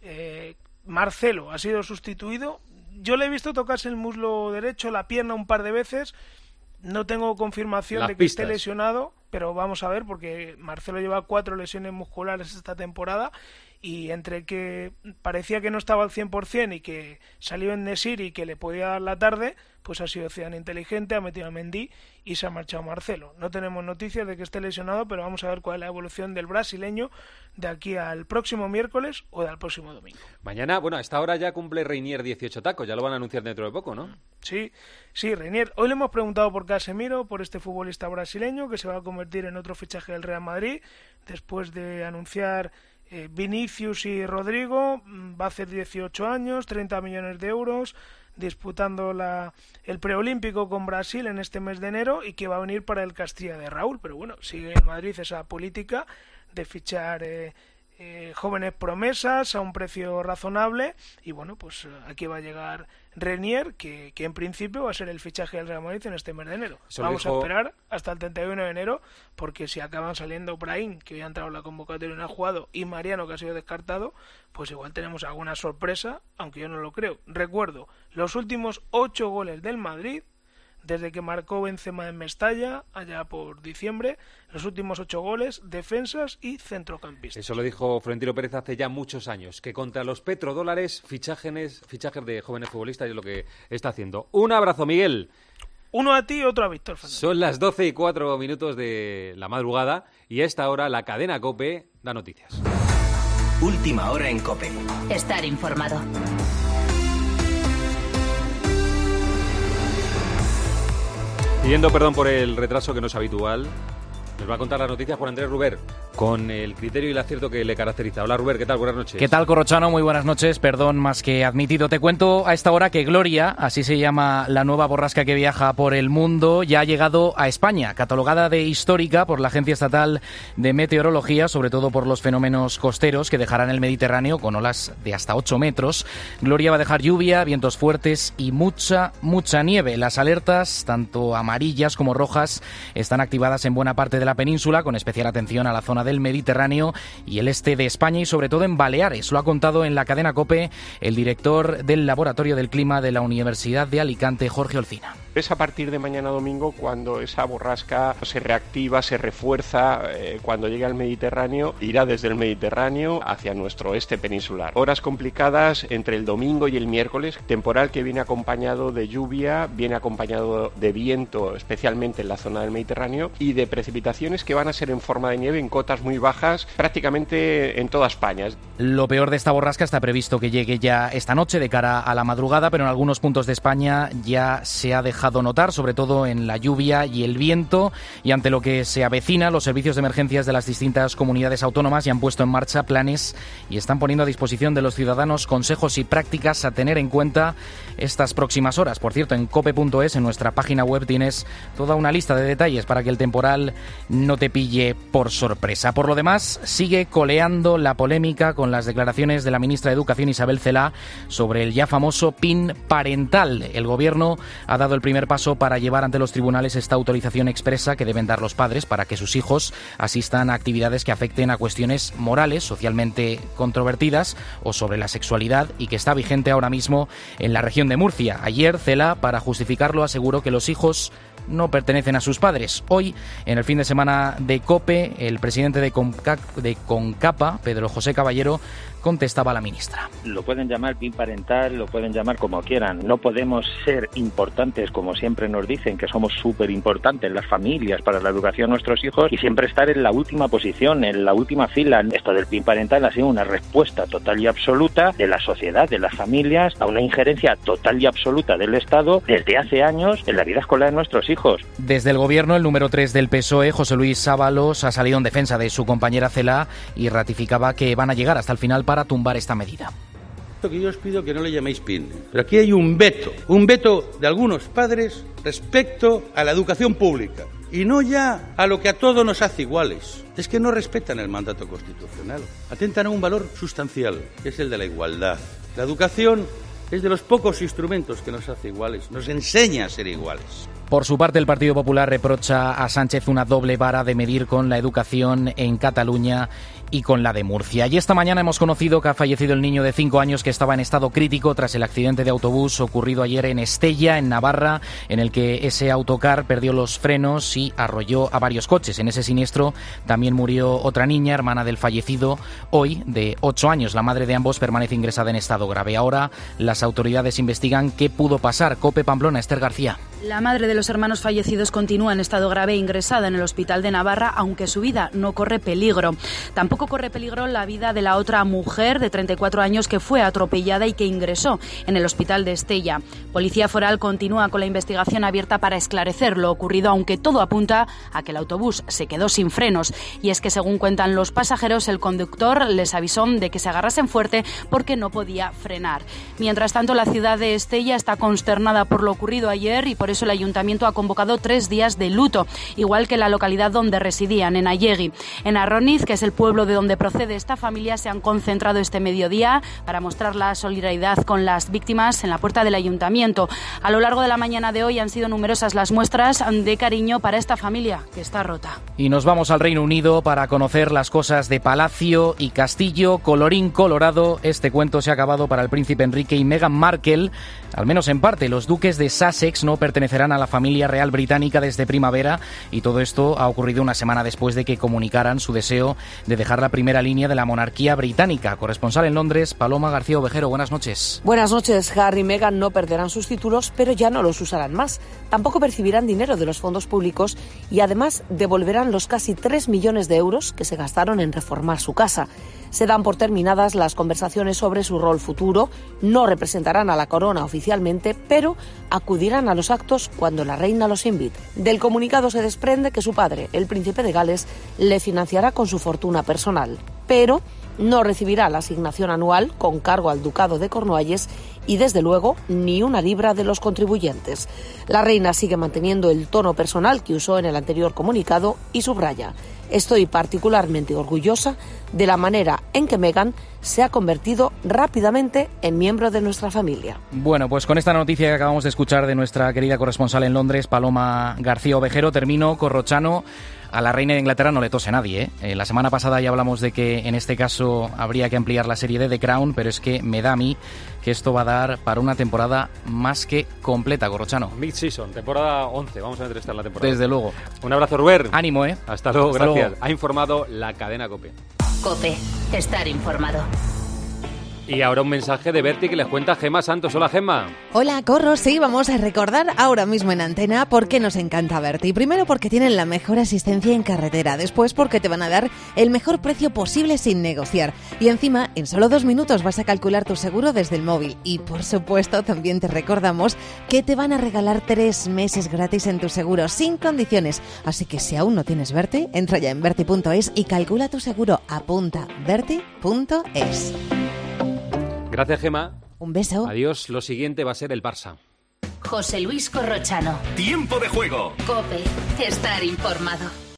Marcelo ha sido sustituido. Yo le he visto tocarse el muslo derecho, la pierna un par de veces. No tengo confirmación de que esté lesionado, pero vamos a ver, porque Marcelo lleva 4 lesiones musculares esta temporada y entre que parecía que no estaba al 100% y que salió en Nesiri y que le podía dar la tarde, pues ha sido Zidane inteligente, ha metido a Mendy y se ha marchado Marcelo. No tenemos noticias de que esté lesionado, pero vamos a ver cuál es la evolución del brasileño de aquí al próximo miércoles o del próximo domingo. Mañana, bueno, a esta hora ya cumple Reinier 18 tacos, ya lo van a anunciar dentro de poco, ¿no? Sí, Reinier. Hoy le hemos preguntado por Casemiro, por este futbolista brasileño que se va a convertir en otro fichaje del Real Madrid, después de anunciar Vinicius y Rodrigo. Va a hacer 18 años, 30 millones de euros, disputando el preolímpico con Brasil en este mes de enero y que va a venir para el Castilla de Raúl. Pero bueno, sigue en Madrid esa política de fichar jóvenes promesas a un precio razonable y bueno, pues aquí va a llegar Reinier, que en principio va a ser el fichaje del Real Madrid en este mes de enero. Vamos a esperar hasta el 31 de enero porque si acaban saliendo Brahim, que hoy ha entrado en la convocatoria y no ha jugado, y Mariano, que ha sido descartado, pues igual tenemos alguna sorpresa, aunque yo no lo creo. Recuerdo, los últimos 8 goles del Madrid desde que marcó Benzema en Mestalla, allá por diciembre, los últimos 8 goles, defensas y centrocampistas. Eso lo dijo Florentino Pérez hace ya muchos años, que contra los petrodólares, fichajes de jóvenes futbolistas es lo que está haciendo. Un abrazo, Miguel. Uno a ti y otro a Víctor Fernández. Son las 12:04 de la madrugada y a esta hora la cadena COPE da noticias. Última hora en COPE. Estar informado. Pidiendo perdón por el retraso que no es habitual, Nos va a contar las noticias Juan Andrés Ruber, con el criterio y el acierto que le caracteriza. Hola Ruber, ¿qué tal? Buenas noches. ¿Qué tal, Corrochano? Muy buenas noches. Perdón, más que admitido. Te cuento a esta hora que Gloria, así se llama la nueva borrasca que viaja por el mundo, ya ha llegado a España, catalogada de histórica por la Agencia Estatal de Meteorología, sobre todo por los fenómenos costeros que dejarán el Mediterráneo con olas de hasta 8 metros. Gloria va a dejar lluvia, vientos fuertes y mucha nieve. Las alertas, tanto amarillas como rojas, están activadas en buena parte de la península, con especial atención a la zona del Mediterráneo y el este de España y sobre todo en Baleares. Lo ha contado en la cadena COPE el director del Laboratorio del Clima de la Universidad de Alicante, Jorge Olcina. Es a partir de mañana domingo cuando esa borrasca se reactiva, se refuerza, cuando llegue al Mediterráneo, irá desde el Mediterráneo hacia nuestro oeste peninsular. Horas complicadas entre el domingo y el miércoles, temporal que viene acompañado de lluvia, viene acompañado de viento, especialmente en la zona del Mediterráneo, y de precipitaciones que van a ser en forma de nieve en cotas muy bajas, prácticamente en toda España. Lo peor de esta borrasca está previsto que llegue ya esta noche de cara a la madrugada, pero en algunos puntos de España ya se ha dejado notar, sobre todo en la lluvia y el viento, y ante lo que se avecina, los servicios de emergencias de las distintas comunidades autónomas ya han puesto en marcha planes y están poniendo a disposición de los ciudadanos consejos y prácticas a tener en cuenta estas próximas horas. Por cierto, en cope.es, en nuestra página web, tienes toda una lista de detalles para que el temporal no te pille por sorpresa. Por lo demás, sigue coleando la polémica con las declaraciones de la ministra de Educación, Isabel Celaá, sobre el ya famoso PIN parental. El Gobierno ha dado el primer paso para llevar ante los tribunales esta autorización expresa que deben dar los padres para que sus hijos asistan a actividades que afecten a cuestiones morales, socialmente controvertidas o sobre la sexualidad, y que está vigente ahora mismo en la región de Murcia. Ayer, Celaá, para justificarlo, aseguró que los hijos no pertenecen a sus padres. Hoy, en el fin de semana de COPE, el presidente de CONCAPA, Pedro José Caballero, contestaba a la ministra. Lo pueden llamar PIN parental, lo pueden llamar como quieran. No podemos ser importantes, como siempre nos dicen, que somos súper importantes las familias para la educación de nuestros hijos, y siempre estar en la última posición, en la última fila. Esto del PIN parental ha sido una respuesta total y absoluta de la sociedad, de las familias, a una injerencia total y absoluta del Estado desde hace años en la vida escolar de nuestros hijos. Desde el Gobierno, el número 3 del PSOE, José Luis Ábalos, ha salido en defensa de su compañera Celaá y ratificaba que van a llegar hasta el final para tumbar esta medida. Lo que yo os pido que no le llaméis PIN, pero aquí hay un veto de algunos padres respecto a la educación pública, y no ya a lo que a todos nos hace iguales. Es que no respetan el mandato constitucional, atentan a un valor sustancial, que es el de la igualdad. La educación es de los pocos instrumentos que nos hace iguales, nos enseña a ser iguales. Por su parte, el Partido Popular reprocha a Sánchez una doble vara de medir con la educación en Cataluña y con la de Murcia. Y esta mañana hemos conocido que ha fallecido el niño de 5 años que estaba en estado crítico tras el accidente de autobús ocurrido ayer en Estella, en Navarra, en el que ese autocar perdió los frenos y arrolló a varios coches. En ese siniestro también murió otra niña, hermana del fallecido, hoy de 8 años. La madre de ambos permanece ingresada en estado grave. Ahora las autoridades investigan qué pudo pasar. COPE Pamplona, Esther García. La madre de los hermanos fallecidos continúa en estado grave ingresada en el hospital de Navarra, aunque su vida no corre peligro. Tampoco corre peligro la vida de la otra mujer de 34 años que fue atropellada y que ingresó en el hospital de Estella. Policía Foral continúa con la investigación abierta para esclarecer lo ocurrido, aunque todo apunta a que el autobús se quedó sin frenos. Y es que, según cuentan los pasajeros, el conductor les avisó de que se agarrasen fuerte porque no podía frenar. Mientras tanto, la ciudad de Estella está consternada por lo ocurrido ayer y por eso el ayuntamiento ha convocado 3 días de luto, igual que la localidad donde residían, en Allegui. En Arroniz, que es el pueblo de donde procede esta familia, se han concentrado este mediodía para mostrar la solidaridad con las víctimas en la puerta del ayuntamiento. A lo largo de la mañana de hoy han sido numerosas las muestras de cariño para esta familia que está rota. Y nos vamos al Reino Unido para conocer las cosas de Palacio y Castillo. Colorín colorado, este cuento se ha acabado para el príncipe Enrique y Meghan Markle, al menos en parte. Los duques de Sussex no pertenecerán a la familia real británica desde primavera, y todo esto ha ocurrido una semana después de que comunicaran su deseo de dejar la primera línea de la monarquía británica. Corresponsal en Londres, Paloma García Ovejero, buenas noches. Buenas noches. Harry y Meghan no perderán sus títulos, pero ya no los usarán más. Tampoco percibirán dinero de los fondos públicos y además devolverán los casi 3 millones de euros que se gastaron en reformar su casa. Se dan por terminadas las conversaciones sobre su rol futuro, no representarán a la corona oficialmente, pero acudirán a los actos cuando la reina los invite. Del comunicado se desprende que su padre, el príncipe de Gales, le financiará con su fortuna personal, pero no recibirá la asignación anual con cargo al ducado de Cornualles y, desde luego, ni una libra de los contribuyentes. La reina sigue manteniendo el tono personal que usó en el anterior comunicado y subraya: estoy particularmente orgullosa de la manera en que Meghan se ha convertido rápidamente en miembro de nuestra familia. Bueno, pues con esta noticia que acabamos de escuchar de nuestra querida corresponsal en Londres, Paloma García Ovejero, termino. Corrochano, a la reina de Inglaterra no le tose nadie, ¿eh? La semana pasada ya hablamos de que en este caso habría que ampliar la serie de The Crown, pero es que me da a mí que esto va a dar para una temporada más que completa, Corrochano. Mid-season, temporada 11, vamos a entrevistar la temporada. Desde luego. Un abrazo, Ruber. Ánimo, ¿eh? Hasta luego, Hasta gracias. luego. Ha informado la cadena COPE. COPE, estar informado. Y ahora un mensaje de Berti que les cuenta Gemma Santos. Hola, Gemma. Hola, Corro. Sí, vamos a recordar ahora mismo en antena por qué nos encanta Berti. Primero, porque tienen la mejor asistencia en carretera. Después, porque te van a dar el mejor precio posible sin negociar. Y encima, en solo 2 minutos vas a calcular tu seguro desde el móvil. Y, por supuesto, también te recordamos que te van a regalar 3 meses gratis en tu seguro, sin condiciones. Así que si aún no tienes Berti, entra ya en berti.es y calcula tu seguro. Apunta berti.es. Gracias, Gemma. Un beso. Adiós. Lo siguiente va a ser el Barça. José Luis Corrochano. Tiempo de juego. COPE, estar informado.